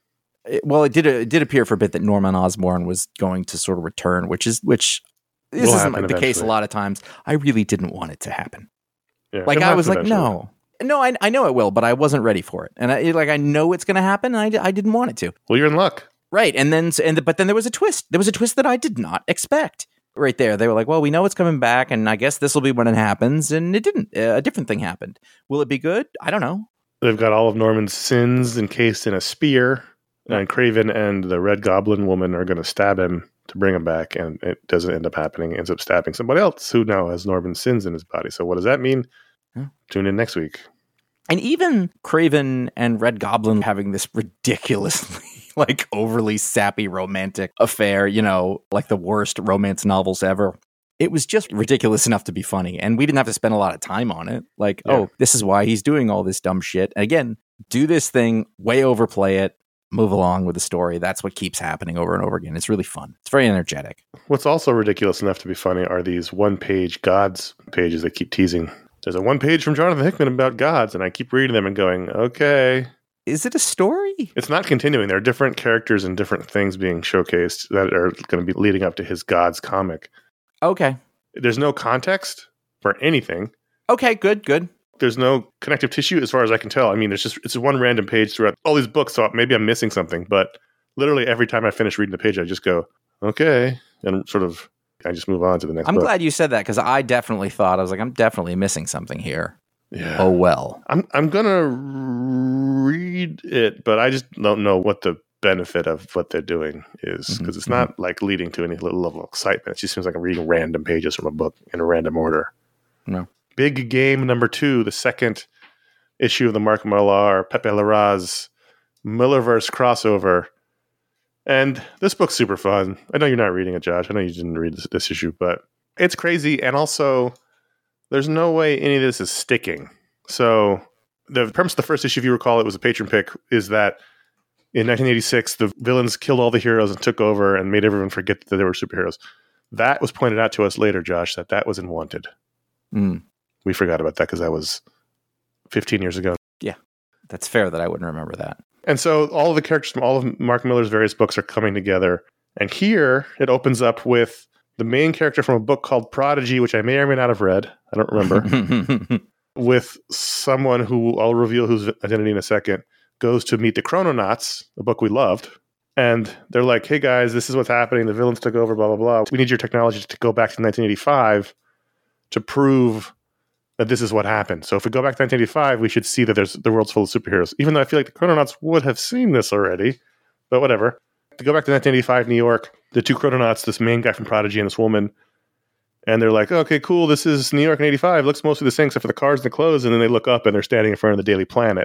It, well, it did it did appear for a bit that Norman Osborn was going to sort of return, which is which this Will isn't happen like the case a eventually. lot of times. I really didn't want it to happen. Yeah, Like it'll I was like, happen eventually. no. No, I, I know it will, but I wasn't ready for it, and I like I know it's going to happen. And I, I didn't want it to, Well, you're in luck. right? And then and but then there was a twist. There was a twist that I did not expect. Right there, they were like, "Well, we know it's coming back, and I guess this will be when it happens." And it didn't. Uh, a different thing happened. Will it be good? I don't know. They've got all of Norman's sins encased in a spear, and Craven and the Red Goblin woman are going to stab him to bring him back, and it doesn't end up happening. It ends up stabbing somebody else who now has Norman's sins in his body. So what does that mean? Hmm. Tune in next week. And even Craven and Red Goblin having this ridiculously, like, overly sappy romantic affair, you know, like the worst romance novels ever. It was just ridiculous enough to be funny. And we didn't have to spend a lot of time on it. Like, Yeah. oh, this is why he's doing all this dumb shit. And again, do this thing, way overplay it, move along with the story. That's what keeps happening over and over again. It's really fun. It's very energetic. What's also ridiculous enough to be funny are these one-page gods pages they keep teasing. There's a one page from Jonathan Hickman about gods, and I keep reading them and going, okay. Is it a story? It's not continuing. There are different characters and different things being showcased that are going to be leading up to his gods comic. Okay. There's no context for anything. Okay, good, good. There's no connective tissue as far as I can tell. I mean, it's just it's one random page throughout all these books, so maybe I'm missing something. But literally every time I finish reading the page, I just go, okay, and sort of I just move on to the next I'm book. glad you said that because I definitely thought, I was like, I'm definitely missing something here. Yeah. Oh, well. I'm I'm going to read it, but I just don't know what the benefit of what they're doing is because Mhm, it's not like leading to any little level of excitement. It just seems like I'm reading random pages from a book in a random order. No. Big Game number two, the second issue of the Mark Millar, Pepe Larraz Millerverse crossover. And this book's super fun. I know you're not reading it, Josh. I know you didn't read this, this issue, but it's crazy. And also, there's no way any of this is sticking. So the premise of the first issue, if you recall, it was a patron pick, is that in nineteen eighty-six, the villains killed all the heroes and took over and made everyone forget that they were superheroes. That was pointed out to us later, Josh, that that was in Wanted. Mm. We forgot about that because that was fifteen years ago. Yeah, that's fair that I wouldn't remember that. And so all of the characters from all of Mark Millar's various books are coming together. And here it opens up with the main character from a book called Prodigy, which I may or may not have read. I don't remember. With someone who I'll reveal whose identity in a second, goes to meet the Chrononauts, a book we loved. And they're like, hey guys, this is what's happening. The villains took over, blah, blah, blah. We need your technology to go back to nineteen eighty-five to prove that this is what happened. So if we go back to nineteen eighty-five, we should see that there's the world's full of superheroes. Even though I feel like the Chrononauts would have seen this already, but whatever. To go back to nineteen eighty-five New York, the two Chrononauts, this main guy from Prodigy and this woman, and they're like, okay, cool, this is New York in eighty-five. Looks mostly the same except for the cars and the clothes. And then they look up and they're standing in front of the Daily Planet.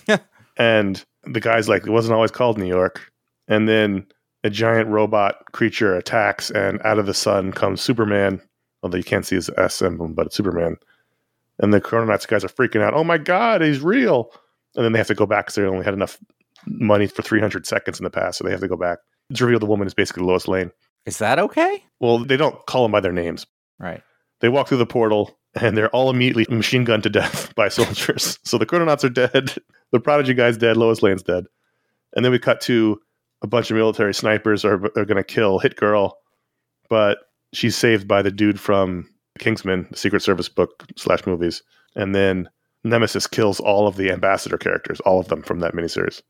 And the guy's like, it wasn't always called New York. And then a giant robot creature attacks, and out of the sun comes Superman, although you can't see his S emblem, but it's Superman. And the Chrononauts guys are freaking out. Oh my God, he's real. And then they have to go back because they only had enough money for three hundred seconds in the past, so they have to go back. It's revealed the woman is basically Lois Lane. Is that okay? Well, they don't call them by their names. Right. They walk through the portal, and they're all immediately machine gunned to death by soldiers. So the Chrononauts are dead. The Prodigy guy's dead. Lois Lane's dead. And then we cut to a bunch of military snipers are, are going to kill Hit Girl, but she's saved by the dude from Kingsman, the Secret Service book slash movies. And then Nemesis kills all of the ambassador characters, all of them from that miniseries.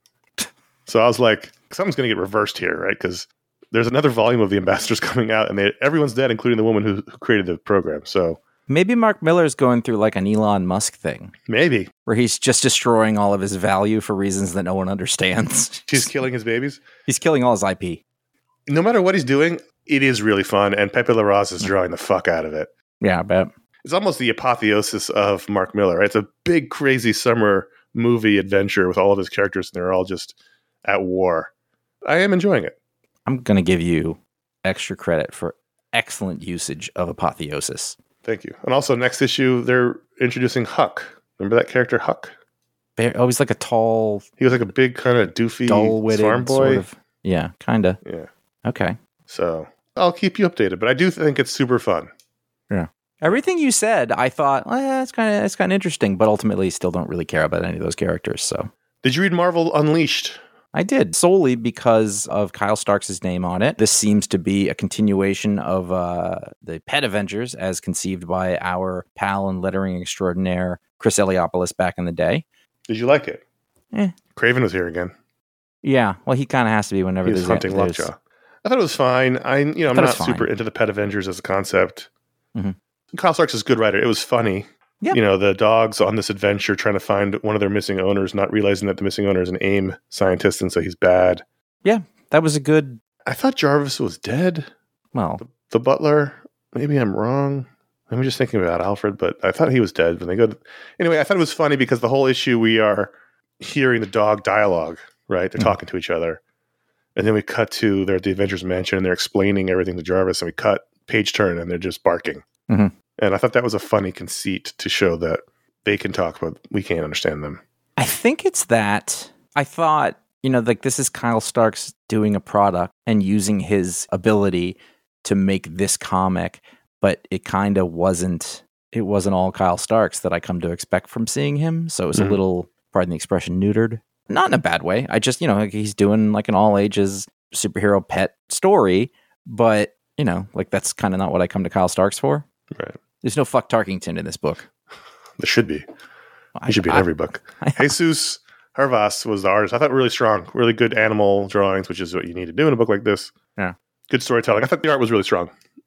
So I was like, something's going to get reversed here, right? Because there's another volume of the ambassadors coming out, and they, everyone's dead, including the woman who, who created the program. So maybe Mark Millar's going through like an Elon Musk thing. Maybe. Where he's just destroying all of his value for reasons that no one understands. She's killing his babies? He's killing all his I P. No matter what he's doing, it is really fun, and Pepe Larraz is drawing the fuck out of it. Yeah, I bet. It's almost the apotheosis of Mark Millar, right? It's a big, crazy summer movie adventure with all of his characters, and they're all just at war. I am enjoying it. I'm going to give you extra credit for excellent usage of apotheosis. Thank you. And also, next issue, they're introducing Huck. Remember that character, Huck? Oh, he's like a tall... He was like a big, kind of doofy dull-witted farm boy. Sort of, yeah, kind of. Yeah. Okay. So, I'll keep you updated, but I do think it's super fun. Yeah. Everything you said, I thought, well, yeah, it's kind of it's kind of interesting, but ultimately still don't really care about any of those characters, so... Did you read Marvel Unleashed? I did, solely because of Kyle Starks' name on it. This seems to be a continuation of uh, the Pet Avengers as conceived by our pal and lettering extraordinaire Chris Eliopoulos back in the day. Did you like it? Eh. Craven was here again. Yeah, well, he kind of has to be whenever he was there's... hunting there's Lockjaw. I thought it was fine. I, you know, I'm not super into the Pet Avengers as a concept. Mm-hmm. Kyle Starks is a good writer. It was funny. Yep. You know, the dogs on this adventure trying to find one of their missing owners, not realizing that the missing owner is an AIM scientist, and so he's bad. Yeah, that was a good... I thought Jarvis was dead. Well... The, the butler. Maybe I'm wrong. I'm just thinking about Alfred, but I thought he was dead when they go to... Anyway, I thought it was funny because the whole issue we are hearing the dog dialogue, right? They're mm-hmm. talking to each other. And then we cut to, they're at the Avengers Mansion, and they're explaining everything to Jarvis, and we cut, page turn, and they're just barking. Mm-hmm. And I thought that was a funny conceit to show that they can talk, but we can't understand them. I think it's that. I thought, you know, like this is Kyle Starks doing a product and using his ability to make this comic, but it kind of wasn't, it wasn't all Kyle Starks that I come to expect from seeing him. So it was mm-hmm. a little, pardon the expression, neutered. Not in a bad way. I just, you know, like he's doing like an all ages superhero pet story, but, you know, like that's kind of not what I come to Kyle Starks for. Right. There's no fuck Tarkington in this book. There should be. He should be in I, every book. I, I, Jesus Harvas was the artist. I thought really strong, really good animal drawings, which is what you need to do in a book like this. Yeah. Good storytelling. I thought the art was really strong.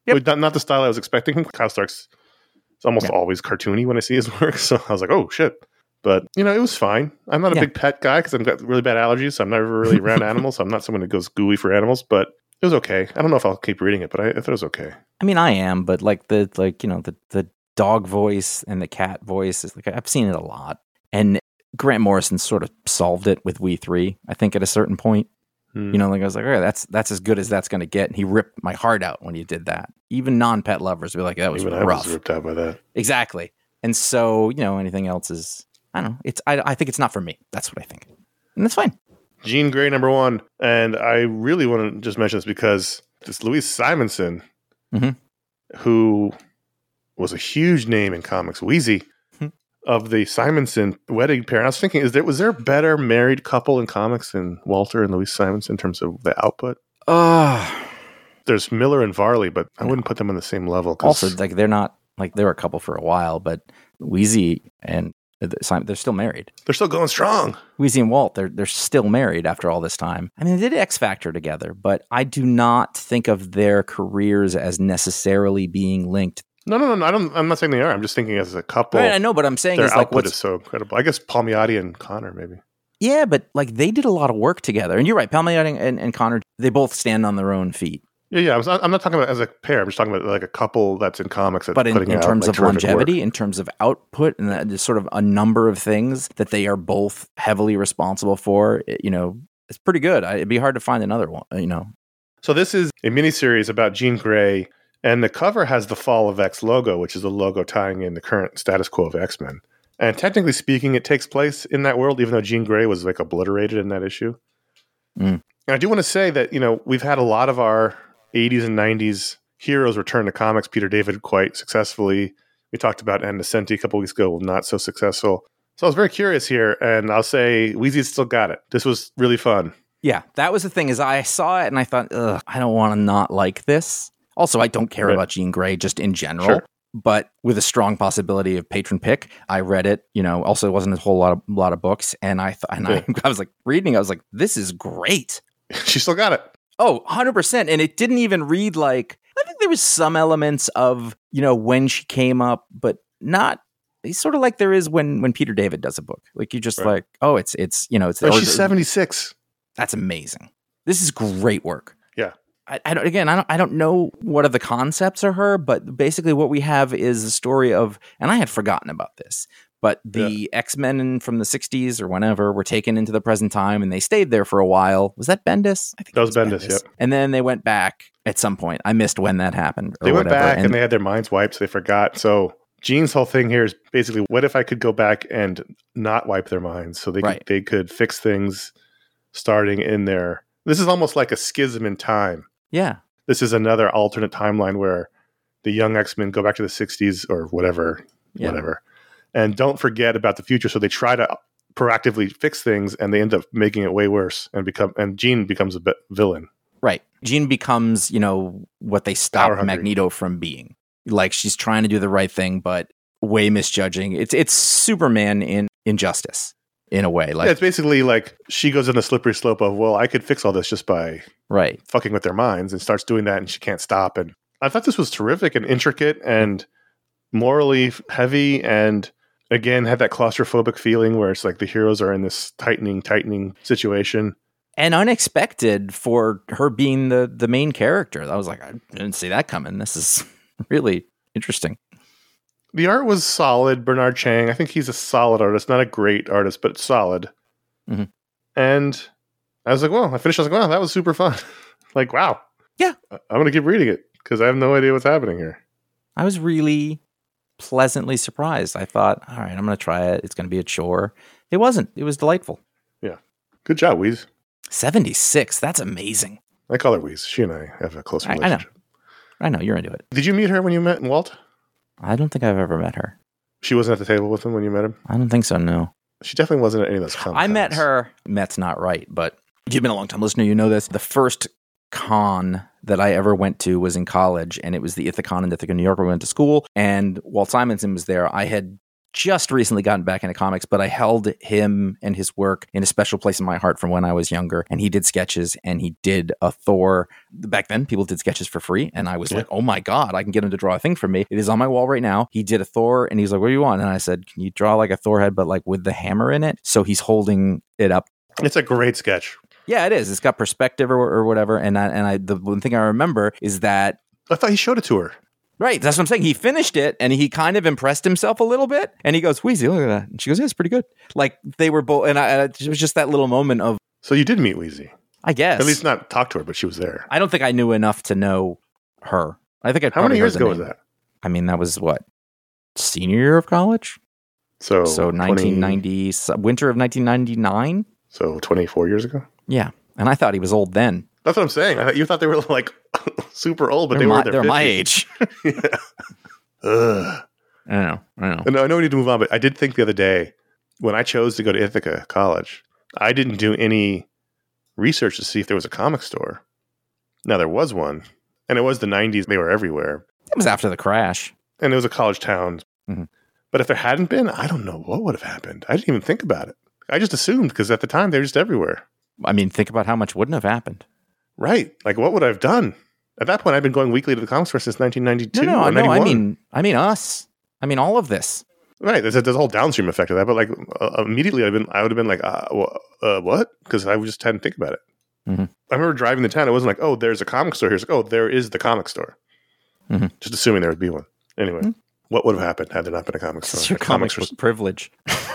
Yep. Not, not the style I was expecting him. Kyle Stark's is almost Yeah. always cartoony when I see his work, so I was like, oh, shit. But, you know, it was fine. I'm not a Yeah. big pet guy because I've got really bad allergies, so I'm never really around animals. So I'm not someone who goes gooey for animals, but it was okay. I don't know if I'll keep reading it, but I, I thought it was okay. I mean, I am, but like the like you know the the dog voice and the cat voice is like I've seen it a lot, and Grant Morrison sort of solved it with We Three. I think at a certain point, Hmm. you know, like I was like, okay, that's that's as good as that's going to get, and he ripped my heart out when he did that. Even non-pet lovers were like, that was Even rough. I was ripped out by that. Exactly, and so you know, anything else is I don't know. It's I I think it's not for me. That's what I think, and that's fine. Jean Grey, number one. And I really want to just mention this because this Louise Simonson, Mhm. who was a huge name in comics, Wheezy, Hmm. of the Simonson wedding pair. And I was thinking, is there was there a better married couple in comics than Walter and Louise Simonson in terms of the output? Uh, There's Miller and Varley, but I wouldn't put them on the same level. 'cause- also, like they're not like they were a couple for a while, but Wheezy and uh, Simon, they're still married. they're still going strong. Wheezy and Walt, they're they're still married after all this time. I mean, they did X Factor together, but I do not think of their careers as necessarily being linked. No, no, no, no. I don't, I'm not saying they are. I'm just thinking as a couple, Right, I know, but I'm saying their is like output what's is so incredible. I guess Palmiotti and Connor, maybe. yeah, but like they did a lot of work together, and you're right, Palmiotti and, and Connor, they both stand on their own feet. Yeah, yeah. I was, I'm not talking about as a pair. I'm just talking about like a couple that's in comics. That's But in, putting in out, terms like, of terrific longevity, work. in terms of output, and that is sort of a number of things that they are both heavily responsible for, it- you know, it's pretty good. I, it'd be hard to find another one, you know. So this is a miniseries about Jean Grey, and the cover has the Fall of X logo, which is the logo tying in the current status quo of X-Men. And technically speaking, it takes place in that world, even though Jean Grey was like obliterated in that issue. Mm. And I do want to say that, you know, we've had a lot of our eighties and nineties heroes return to comics. Peter David quite successfully. We talked about Ann Nesenti a couple weeks ago, not so successful. So I was very curious here, and I'll say Wheezy's still got it. This was really fun. Yeah, that was the thing is I saw it and I thought, ugh, I don't want to not like this. Also, I don't care Right. about Jean Grey just in general, Sure. but with a strong possibility of patron pick, I read it. You know, also it wasn't a whole lot of lot of books, and I thought, and I, I was like reading, I was like, this is great. She still got it. Oh, one hundred percent. And it didn't even read like, I think there was some elements of, you know, when she came up, but not, it's sort of like there is when, when Peter David does a book. Like you just Right. like, oh, it's, it's, you know, it's, But or- she's seventy-six. that's amazing. This is great work. Yeah. I, I don't, again, I don't, I don't know what are the concepts of her, but basically what we have is a story of, and I had forgotten about this, but the X-Men from the sixties or whenever were taken into the present time and they stayed there for a while. Was that Bendis? I think That it was Bendis, yep. And then they went back at some point. I missed when that happened. Or They went whatever. back and, they had their minds wiped, so they forgot. So Jean's whole thing here is basically, what if I could go back and not wipe their minds, so they Right. could, they could fix things starting in their. This is almost like a schism in time. yeah. This is another alternate timeline where the young X-Men go back to the sixties or whatever, Yeah. whatever, and don't forget about the future. So they try to proactively fix things, and they end up making it way worse, and become and Jean becomes a bit villain. Right. Jean becomes, you know, what they stop Power hungry. Magneto from being. Like she's trying to do the right thing, but way misjudging. It's it's Superman in Injustice in a way. Like Yeah, it's basically like she goes on the slippery slope of, well, I could fix all this just by right. fucking with their minds, and starts doing that, and she can't stop. And I thought this was terrific and intricate and morally heavy, and again had that claustrophobic feeling where it's like the heroes are in this tightening, tightening situation. And unexpected for her being the the main character. I was like, I didn't see that coming. This is really interesting. The art was solid. Bernard Chang, I think he's a solid artist, not a great artist, but solid. Mhm. And I was like, well, I finished. I was like, wow, that was super fun. Like, wow. Yeah. I- I'm going to keep reading it because I have no idea what's happening here. I was really pleasantly surprised. I thought, all right, I'm going to try it. It's going to be a chore. It wasn't. It was delightful. Good job, Wheeze. seventy-six. That's amazing. I call her Wheeze. She and I have a close I- I know. relationship. I know you're into it. Did you meet her when you met Walt? I don't think I've ever met her. She wasn't at the table with him when you met him? I don't think so. No. She definitely wasn't at any of those Comic I met Cons. her. Met's not right, but you've been a long time listener. You know this. The first con that I ever went to was in college, and it was the Ithacon in Ithaca, New York, where we went to school, and Walt Simonson was there. I had just recently gotten back into comics, but I held him and his work in a special place in my heart from when I was younger. And he did sketches and he did a Thor. Back then, people did sketches for free. And I was yeah. like, oh my God, I can get him to draw a thing for me. It is on my wall right now. He did a Thor and he's like, what do you want? And I said, can you draw like a Thor head, but like with the hammer in it? So he's holding it up. It's a great sketch. Yeah, it is. It's got perspective or, or whatever. And I, and I, the one thing I remember is that I thought he showed it to her. Right. That's what I'm saying. He finished it and he kind of impressed himself a little bit. And he goes, Wheezy, look at that. And she goes, yeah, it's pretty good. Like they were both. And I, it was just that little moment of. So you did meet Wheezy? I guess. At least not talk to her, but she was there. I don't think I knew enough to know her. I think I How many years ago was that? I mean, that was what? Senior year of college? So, so nineteen ninety, twenty winter of nineteen ninety-nine? So twenty-four years ago? Yeah. And I thought he was old then. That's what I'm saying. I thought, you thought they were like super old, but they're they my, were their They're fifties. my age. yeah. Ugh. I know. I know. No, I know we need to move on, but I did think the other day when I chose to go to Ithaca College, I didn't do any research to see if there was a comic store. Now, there was one, and it was the nineties. They were everywhere. It was after the crash. And it was a college town. Mm-hmm. But if there hadn't been, I don't know what would have happened. I didn't even think about it. I just assumed because at the time they were just everywhere. I mean, think about how much wouldn't have happened. Right. Like, what would I have done? At that point, I've been going weekly to the comic store since nineteen ninety-two. No, no, or no. I mean, I mean us. I mean, all of this. Right. There's a, there's a whole downstream effect of that. But like uh, immediately, I've been, I would have been like, uh, well, uh, what? Because I just hadn't think about it. Mm-hmm. I remember driving to town. It wasn't like, oh, there's a comic store here. It's like, oh, there is the comic store. Mm-hmm. Just assuming there would be one. Anyway, mm-hmm. What would have happened had there not been a comic store? It's your comic book privilege.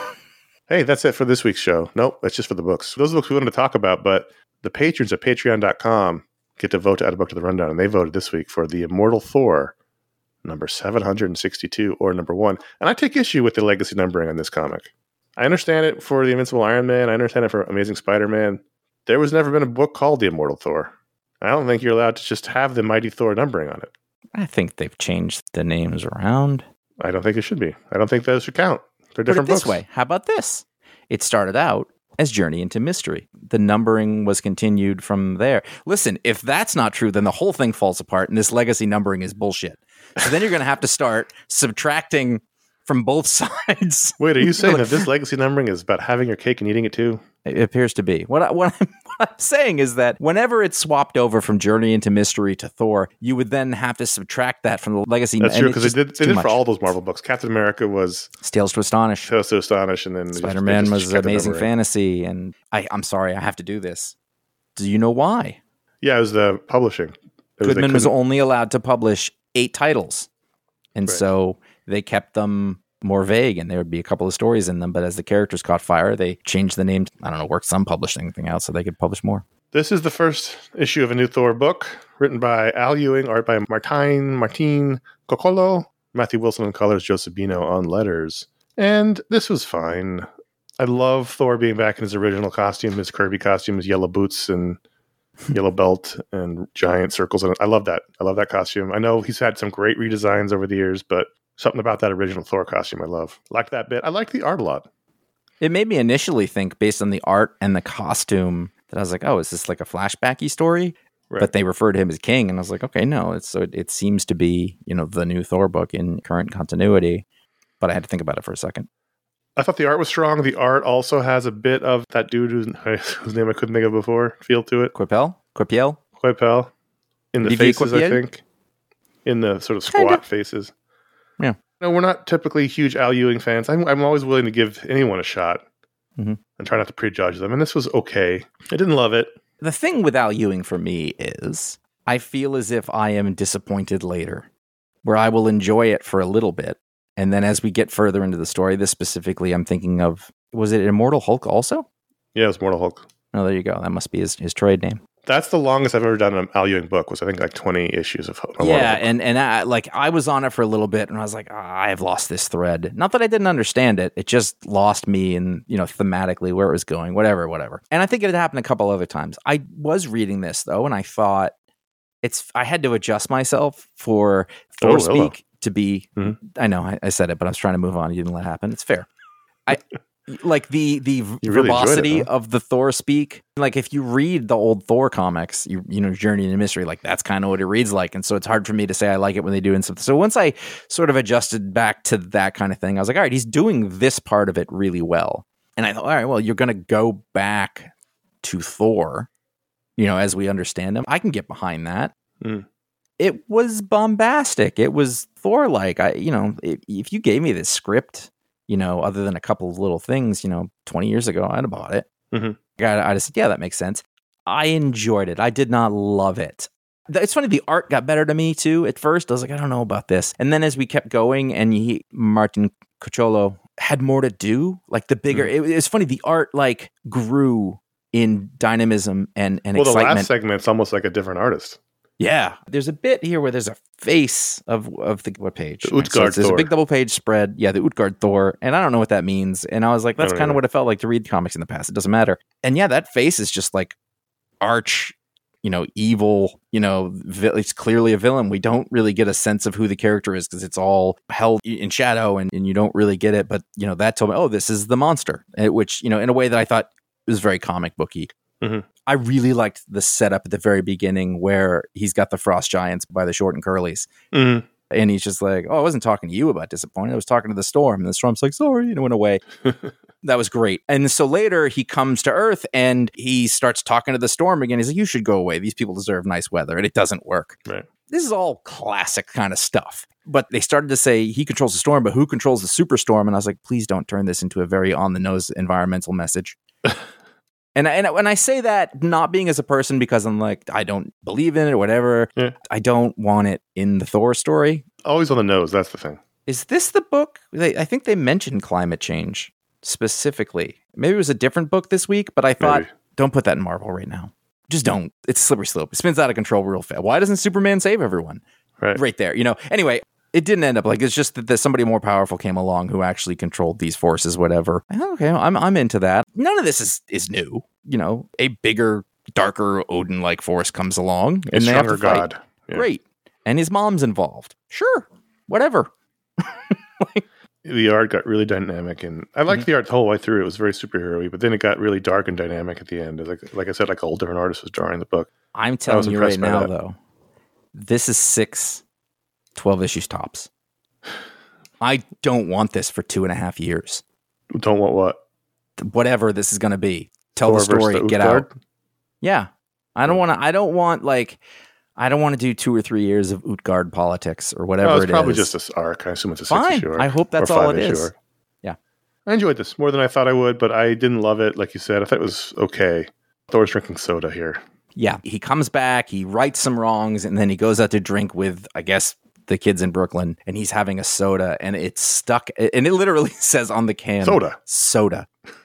Hey, that's it for this week's show. Nope, that's just for the books. Those are the books we wanted to talk about, but the patrons at patreon dot com get to vote to add a book to the rundown, and they voted this week for The Immortal Thor, number seven hundred sixty-two, or number one. And I take issue with the legacy numbering on this comic. I understand it for The Invincible Iron Man. I understand it for Amazing Spider-Man. There was never been a book called The Immortal Thor. I don't think you're allowed to just have the Mighty Thor numbering on it. I think they've changed the names around. I don't think it should be. I don't think those should count. They're different Put it this books. way. How about this? It started out as Journey into Mystery. The numbering was continued from there. Listen, if that's not true, then the whole thing falls apart, and this legacy numbering is bullshit. So then you're going to have to start subtracting from both sides. Wait, are you saying that this legacy numbering is about having your cake and eating it too? It appears to be. What, I, what, I'm, what I'm saying is that whenever it's swapped over from Journey into Mystery to Thor, you would then have to subtract that from the legacy. That's true, because they did, they did much. for all those Marvel books. Captain America was Tales to Astonish. Tales to Astonish, and then Spider-Man just, was Amazing Fantasy. And I, I'm sorry, I have to do this. Do you know why? Yeah, it was the publishing. It Goodman was, was only allowed to publish eight titles. And right. so they kept them more vague, and there would be a couple of stories in them, but as the characters caught fire, they changed the name. I don't know, worked some publishing thing out so they could publish more. This is the first issue of a new Thor book, written by Al Ewing, art by Martine Martin Coccolo, Matthew Wilson on colors, Joe Sabino on letters. And this was fine. I love Thor being back in his original costume, his Kirby costume, his yellow boots and yellow belt and giant circles. And I love that. I love that costume. I know he's had some great redesigns over the years, but something about that original Thor costume I love. I like that bit. I like the art a lot. It made me initially think, based on the art and the costume, that I was like, oh, is this like a flashbacky story? Right. But they refer to him as King, and I was like, okay, no. It's so it, it seems to be, you know, the new Thor book in current continuity. But I had to think about it for a second. I thought the art was strong. The art also has a bit of that dude whose, whose name I couldn't think of before feel to it. Quipel? Quipiel? Quipiel. In the Vivier faces, Quipiel? I think. In the sort of squat Kinda. faces. Yeah. No, we're not typically huge Al Ewing fans. I'm, I'm always willing to give anyone a shot mm-hmm. and try not to prejudge them. And this was okay. I didn't love it. The thing with Al Ewing for me is I feel as if I am disappointed later, where I will enjoy it for a little bit. And then as we get further into the story, this specifically, I'm thinking of, was it Immortal Hulk also? Yeah, it was Mortal Hulk. Oh, there you go. That must be his, his trade name. That's the longest I've ever done an Al Ewing book, was I think like twenty issues of Immortal Yeah, Hulk. and and I, like I was on it for a little bit, and I was like, oh, I have lost this thread. Not that I didn't understand it; it just lost me, and you know, thematically where it was going, whatever, whatever. And I think it had happened a couple other times. I was reading this though, and I thought it's. I had to adjust myself for Thor Oh, speak hello. to be. Mm-hmm. I know I, I said it, but I was trying to move on. You didn't let it happen. It's fair. I like the the You really enjoyed it, verbosity huh? of the Thor speak. Like if you read the old Thor comics, you you know Journey into Mystery, like that's kind of what it reads like, and so it's hard for me to say I like it when they do and something. So once I sort of adjusted back to that kind of thing, I was like, all right, he's doing this part of it really well, and I thought, all right, well, you're going to go back to Thor, you know, as we understand him. I can get behind that. Mm. It was bombastic. It was Thor-like. I, you know, if, if you gave me this script, you know, other than a couple of little things, you know, twenty years ago, I'd have bought it. Mm-hmm. I, I just said, yeah, that makes sense. I enjoyed it. I did not love it. It's funny, the art got better to me too. At first, I was like, I don't know about this. And then as we kept going and he, Martin Coccolo had more to do, like the bigger, mm. it, it's funny, the art like grew in dynamism and, and well, excitement. Well, the last segment's almost like a different artist. Yeah, there's a bit here where there's a face of of the what page? The Utgard so there's Thor. a big double page spread. Yeah, the Utgard Thor, and I don't know what that means. And I was like, that's kind of what it felt like to read comics in the past. It doesn't matter. And yeah, that face is just like arch, you know, evil. You know, vi- it's clearly a villain. We don't really get a sense of who the character is because it's all held in shadow, and, and you don't really get it. But you know, that told me, oh, this is the monster, which you know, in a way that I thought was very comic booky. Mm-hmm. I really liked the setup at the very beginning where he's got the frost giants by the short and curlies. Mm-hmm. And he's just like, oh, I wasn't talking to you about disappointment. I was talking to the storm. And the storm's like, sorry, and it went away. That was great. And so later he comes to Earth and he starts talking to the storm again. He's like, you should go away. These people deserve nice weather. And it doesn't work. Right. This is all classic kind of stuff. But they started to say he controls the storm, but who controls the superstorm? And I was like, please don't turn this into a very on-the-nose environmental message. And I, and I- when I say that, not being as a person because I'm like, I don't believe in it or whatever, Yeah. I don't want it in the Thor story. Always on the nose. That's the thing. Is this the book? They, I think they mentioned climate change specifically. Maybe it was a different book this week, but I thought, Maybe. don't put that in Marvel right now. Just don't. It's a slippery slope. It spins out of control real fast. Why doesn't Superman save everyone? Right. Right there. You know, anyway, it didn't end up like it's just that there's somebody more powerful came along who actually controlled these forces, whatever. Okay, I'm I'm into that. None of this is is new. You know, a bigger, darker Odin-like force comes along and A they have stronger to fight. god. Yeah. Great. And his mom's involved. Sure. Whatever. The art got really dynamic, and I liked Mhm. the art the whole way through. It was very superhero-y, but then it got really dark and dynamic at the end. It was Like, like I said, like a whole different artist was drawing the book. I'm was telling you right impressed by now, that. though, this is six, twelve issues tops. I don't want this for two and a half years. Don't want what? Whatever this is going to be. Tell Thor the versus story. the Get Utgard? out. Yeah. I don't want to, I don't want like, I don't want to do two or three years of Utgard politics or whatever No, it's it probably is. just this arc. I assume it's a Fine. six-issue arc. I hope that's or all it five-issue is. arc. Yeah. I enjoyed this more than I thought I would, but I didn't love it. Like you said, I thought it was okay. Thor's drinking soda here. Yeah. He comes back, he rights some wrongs, and then he goes out to drink with, I guess, the kids in Brooklyn, and he's having a soda, and it's stuck, and it literally says on the can, Soda. Soda.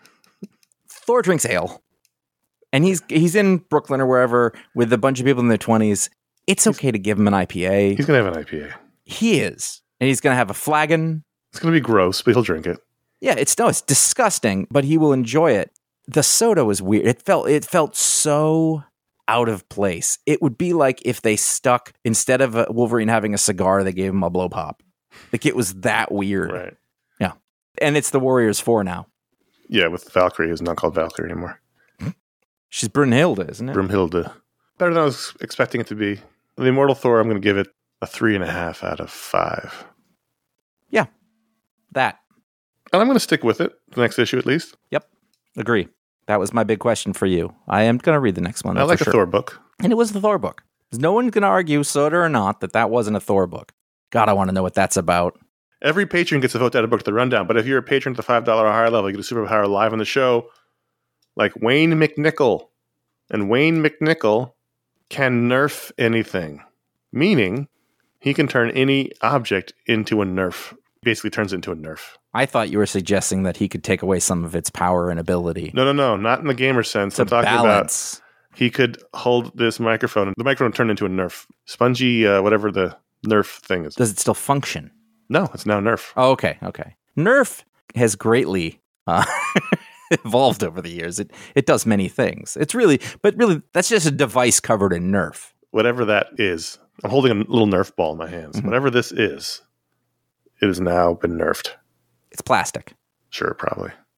Thor drinks ale. And he's he's in Brooklyn or wherever with a bunch of people in their twenties. It's okay to give him an I P A. He's going to have an I P A. He is. And he's going to have a flagon. It's going to be gross, but he'll drink it. Yeah, it's no, it's disgusting, but he will enjoy it. The soda was weird. It felt it felt so out of place. It would be like if they stuck, instead of a Wolverine having a cigar, they gave him a blow pop. Like it was that weird. Right. Yeah. And it's the Warriors four now. Yeah, with Valkyrie, who's not called Valkyrie anymore. She's Brunhilde, isn't it? Brunhilde. Better than I was expecting it to be. The Immortal Thor, I'm going to give it a three and a half out of five. Yeah. That. And I'm going to stick with it, the next issue at least. Yep. Agree. That was my big question for you. I am going to read the next one. I like for a sure. Thor book. And it was the Thor book. No one's going to argue, soda or not, that that wasn't a Thor book. God, I want to know what that's about. Every patron gets a vote to add a book to the rundown, but if you're a patron at the five dollars or higher level, you get a superpower live on the show, like Wayne McNichol. And Wayne McNichol can nerf anything, meaning he can turn any object into a nerf. Basically turns it into a nerf. I thought you were suggesting that he could take away some of its power and ability. No, no, no, not in the gamer sense. To I'm talking balance. about he could hold this microphone, and the microphone turned into a nerf. Spongy, uh, whatever the nerf thing is. Does it still function? No, it's now nerf. Oh, okay, okay. Nerf has greatly uh, evolved over the years. It it does many things. It's really, but really, that's just a device covered in Nerf. Whatever that is. I'm holding a little Nerf ball in my hands. Mm-hmm. Whatever this is, it has now been nerfed. It's plastic. Sure, probably.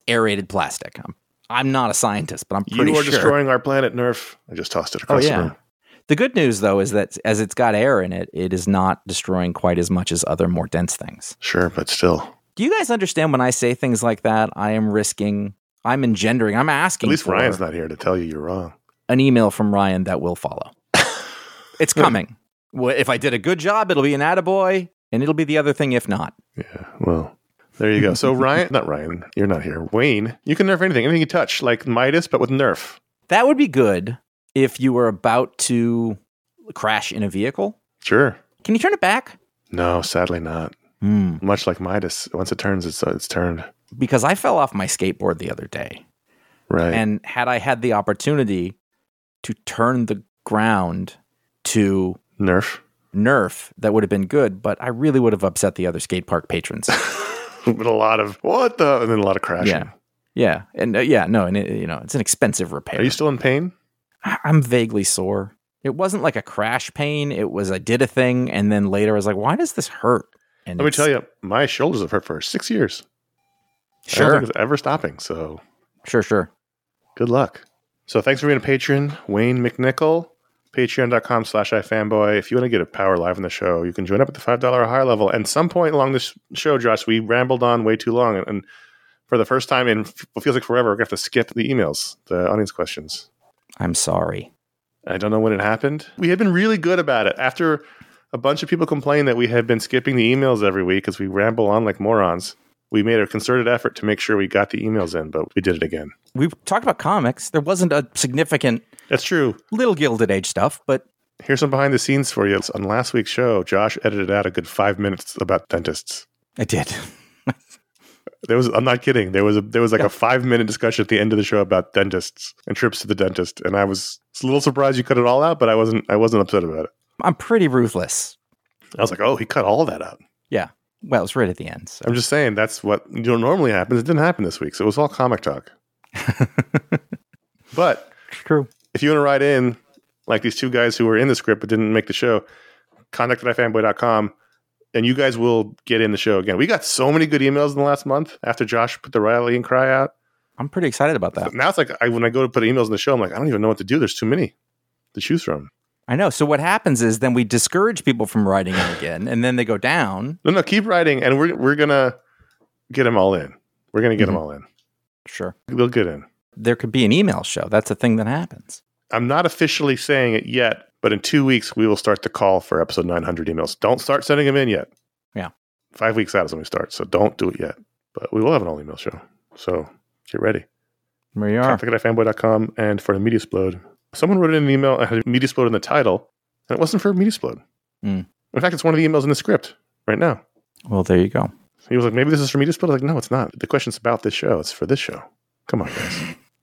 aerated plastic. I'm, I'm not a scientist, but I'm pretty You are sure. destroying our planet, Nerf. I just tossed it Oh, across the yeah. room. The good news, though, is that as it's got air in it, it is not destroying quite as much as other more dense things. Sure, but still. Do you guys understand when I say things like that, I am risking, I'm engendering, I'm asking At least for Ryan's not here to tell you you're wrong. an email from Ryan that will follow. It's coming. Well, if I did a good job, it'll be an attaboy, and it'll be the other thing if not. Yeah, well, there you go. So Ryan, not Ryan, you're not here. Wayne, you can nerf anything. Anything you touch, like Midas, but with Nerf. That would be good if you were about to crash in a vehicle. Sure. Can you turn it back? No, sadly not. Hmm. Much like Midas, once it turns, it's, uh, it's turned. Because I fell off my skateboard the other day. Right. And had I had the opportunity to turn the ground to Nerf. Nerf, that would have been good, but I really would have upset the other skate park patrons. With a lot of, what the? And then a lot of crashing. Yeah. Yeah. And uh, yeah, no, and it, you know, it's an expensive repair. Are you still in pain? I- I'm vaguely sore. It wasn't like a crash pain. It was, I did a thing, and then later I was like, why does this hurt? And Let me it's- tell you, my shoulders have hurt for six years. I don't Sure. think it's ever stopping, so Sure, sure. good luck. So thanks for being a patron, Wayne McNichol. Patreon.com slash iFanboy. If you want to get a power live in the show, you can join up at the five dollars or higher level. And some point along this show, Josh, we rambled on way too long. And, and for the first time in what feels like forever, we're going to have to skip the emails, the audience questions. I'm sorry. I don't know when it happened. We had been really good about it. After a bunch of people complained that we had been skipping the emails every week because we ramble on like morons, we made a concerted effort to make sure we got the emails in, but we did it again. We talked about comics. There wasn't a significant That's true. little Gilded Age stuff, but Here's some behind the scenes for you. On last week's show, Josh edited out a good five minutes about dentists. I did. There was, I'm not kidding. There was a, there was like Yeah. a five minute discussion at the end of the show about dentists and trips to the dentist. And I was, was a little surprised you cut it all out, but I wasn't, I wasn't upset about it. I'm pretty ruthless. I was like, oh, he cut all that out. Yeah. Well, it was right at the end. So. I'm just saying that's what you know normally happens. It didn't happen this week. So it was all comic talk. But True. if you want to write in, like these two guys who were in the script but didn't make the show, contact at ifanboy dot com, and you guys will get in the show again. We got so many good emails in the last month after Josh put the rallying cry out. I'm pretty excited about that. Now it's like I, when I go to put emails in the show, I'm like, I don't even know what to do. There's too many to choose from. I know. So what happens is then we discourage people from writing in again, and then they go down. No, no, keep writing, and we're we're gonna get them all in. We're gonna get Mhm. them all in. Sure. They'll get in. There could be an email show. That's a thing that happens. I'm not officially saying it yet, but in two weeks we will start the call for episode nine hundred emails. Don't start sending them in yet. Yeah. Five weeks out is when we start, so don't do it yet. But we will have an all email show, so get ready. There you are. Contact at fanboy dot com, and for the Mediasplode, someone wrote in an email and had Mediasplode in the title, and it wasn't for Mediasplode. Mm. In fact, it's one of the emails in the script right now. Well, there you go. He was like, maybe this is for Mediasplode. I was like, no, it's not. The question's about this show. It's for this show. Come on, guys.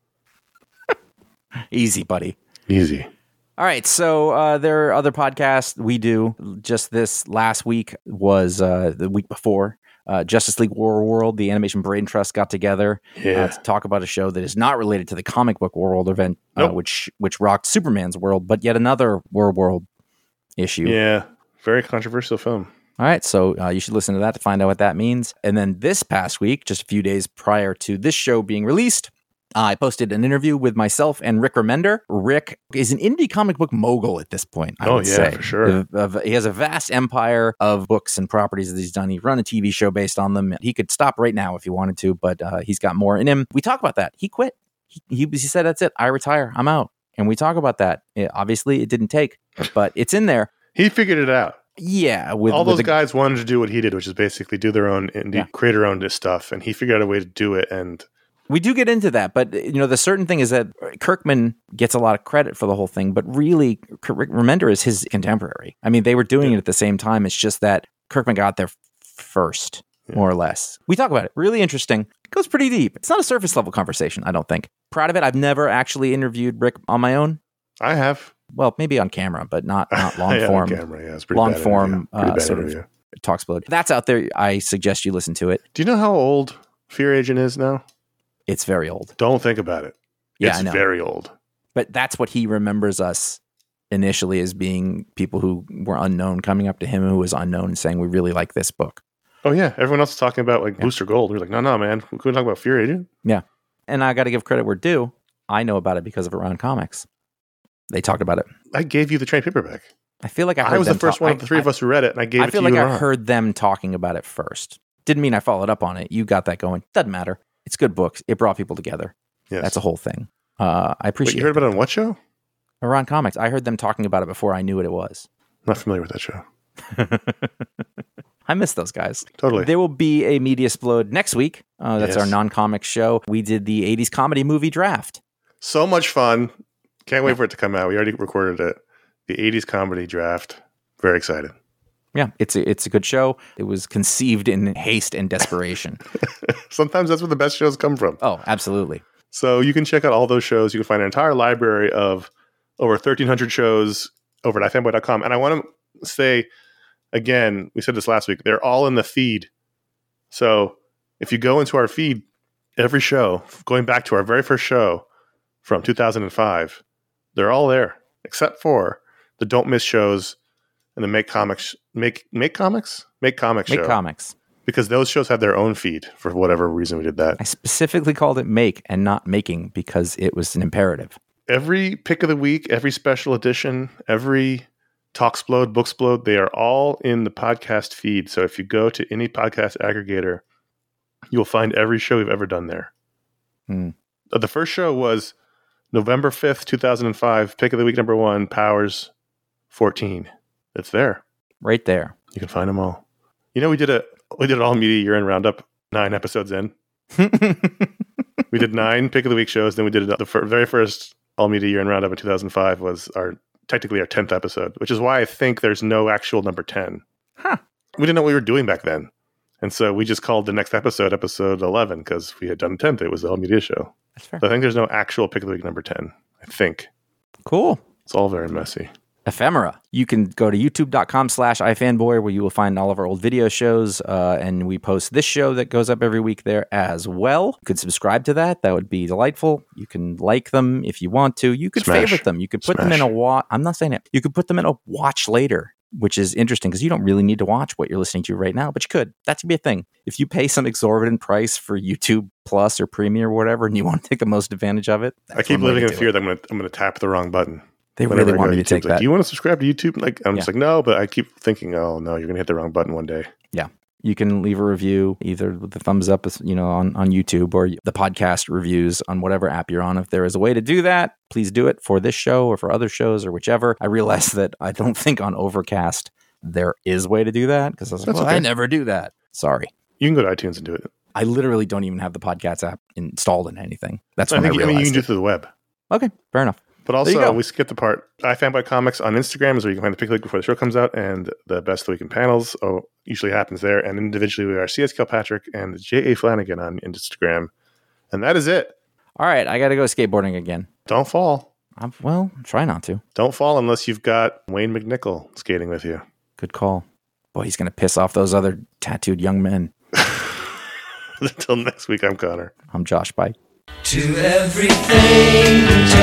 Easy, buddy. Easy. All right, so uh, there are other podcasts we do. Just this last week was uh, the week before. Uh, Justice League War World, the Animation Brain Trust got together Yeah. uh, to talk about a show that is not related to the comic book world event, uh, Nope. which which rocked Superman's world, but yet another War World issue. Yeah. Very controversial film. All right, so uh, you should listen to that to find out what that means. And then this past week, just a few days prior to this show being released, I posted an interview with myself and Rick Remender. Rick is an indie comic book mogul at this point, I Oh, would yeah, say. for sure. Of- of- he has a vast empire of books and properties that he's done. He's run a T V show based on them. He could stop right now if he wanted to, but uh, he's got more in him. We talk about that. He quit. He, he, he said, that's it. I retire. I'm out. And we talk about that. It- obviously, it didn't take, but it's in there. He figured it out. Yeah. With, All with those the- guys wanted to do what he did, which is basically do their own indie, Yeah. creator-owned stuff, and he figured out a way to do it. And We do get into that, but you know the certain thing is that Kirkman gets a lot of credit for the whole thing, but really Rick Remender is his contemporary. I mean, they were doing Yeah. it at the same time. It's just that Kirkman got there first, Yeah. more or less. We talk about it. Really interesting. It goes pretty deep. It's not a surface level conversation, I don't think. Proud of it. I've never actually interviewed Rick on my own. I have Well, maybe on camera, but not not long yeah, form. on camera. Yeah, it's pretty long bad form, interview. Pretty uh, bad sort of- interview. Talksplode. That's out there. I suggest you listen to it. Do you know how old Fear Agent is now? It's very old. Don't think about it. Yeah, it's I know. very old. But that's what he remembers us initially as being people who were unknown coming up to him who was unknown and saying, we really like this book. Oh, yeah. Everyone else is talking about like yeah. Booster Gold. We're like, no, no, man. We couldn't talk about Fear Agent. Yeah. And I got to give credit where due. I know about it because of Around Comics. They talked about it. I gave you the trade paperback. I feel like I heard I was them the first talk- one of the three I, of us who read it, and I gave I it to feel you. like I Ron. heard them talking about it first. Didn't mean I followed up on it. You got that going. Doesn't matter. It's good books. It brought people together. Yes. That's a whole thing. Uh, I appreciate Wait, you heard it. about it on what show? Around Comics. I heard them talking about it before I knew what it was. Not familiar with that show. I miss those guys. Totally. There will be a Media Explode next week. Uh, that's Yes. our non-comic show. We did the eighties comedy movie draft. So much fun. Can't wait for it to come out. We already recorded it. The eighties comedy draft. Very excited. Yeah, it's a, it's a good show. It was conceived in haste and desperation. Sometimes that's where the best shows come from. Oh, absolutely. So you can check out all those shows. You can find an entire library of over thirteen hundred shows over at ifanboy dot com. And I want to say, again, we said this last week, they're all in the feed. So if you go into our feed, every show, going back to our very first show from two thousand five, they're all there, except for the Don't Miss shows and the Make Comics, Make Make Comics? Make Comics Make show. Comics. Because those shows have their own feed for whatever reason we did that. I specifically called it Make and not Making because it was an imperative. Every pick of the week, every special edition, every Talksplode, Booksplode, they are all in the podcast feed. So if you go to any podcast aggregator, you'll find every show we've ever done there. Hmm. Uh, The first show was November fifth, two thousand five, pick of the week number one, Powers fourteen. It's there. Right there. You can find them all. You know, we did a we did an all media year end roundup nine episodes in. We did nine pick of the week shows. Then we did the fir- very first all media year end roundup in two thousand five was our technically our tenth episode, which is why I think there's no actual number ten. Huh. We didn't know what we were doing back then. And so we just called the next episode episode eleven because we had done tenth. It was the all media show. That's fair. So I think there's no actual pick of the week number ten. I think. Cool. It's all very messy. Ephemera. You can go to youtube.com slash ifanboy where you will find all of our old video shows, uh, and we post this show that goes up every week there as well. You could subscribe to that. That would be delightful. You can like them if you want to. You could Smash. favorite them. You could put Smash. them in a watch. I'm not saying it. You could put them in a watch later, which is interesting because you don't really need to watch what you're listening to right now, but you could. That could be a thing. If you pay some exorbitant price for YouTube Plus or Premium or whatever, and you want to take the most advantage of it, I keep one way living to in do fear it. that I'm going to I'm going to tap the wrong button. They Whenever really I want go me to to YouTube. take It's like, that. do you want to subscribe to YouTube? Like, I'm just Yeah. like, no, but I keep thinking, oh no, you're going to hit the wrong button one day. Yeah. You can leave a review either with the thumbs up, you know, on, on YouTube or the podcast reviews on whatever app you're on. If there is a way to do that, please do it for this show or for other shows or whichever. I realize that I don't think on Overcast there is a way to do that because I was like, That's well, okay. I never do that. Sorry. You can go to iTunes and do it. I literally don't even have the podcast app installed in anything. That's I when I, think I realized mean you can do it. it through the web. Okay, fair enough. But There you also, go. we skipped the part. iFanboy Comics on Instagram is where you can find the pick of the week before the show comes out, and the best of the week in panels oh, usually happens there. And individually, we are C S Kilpatrick and J A Flanagan on Instagram. And that is it. All right, I got to go skateboarding again. Don't fall. I'm, well, try not to. Don't fall unless you've got Wayne McNichol skating with you. Good call. Boy, he's going to piss off those other tattooed young men. Until next week, I'm Connor. I'm Josh. Bye. To everything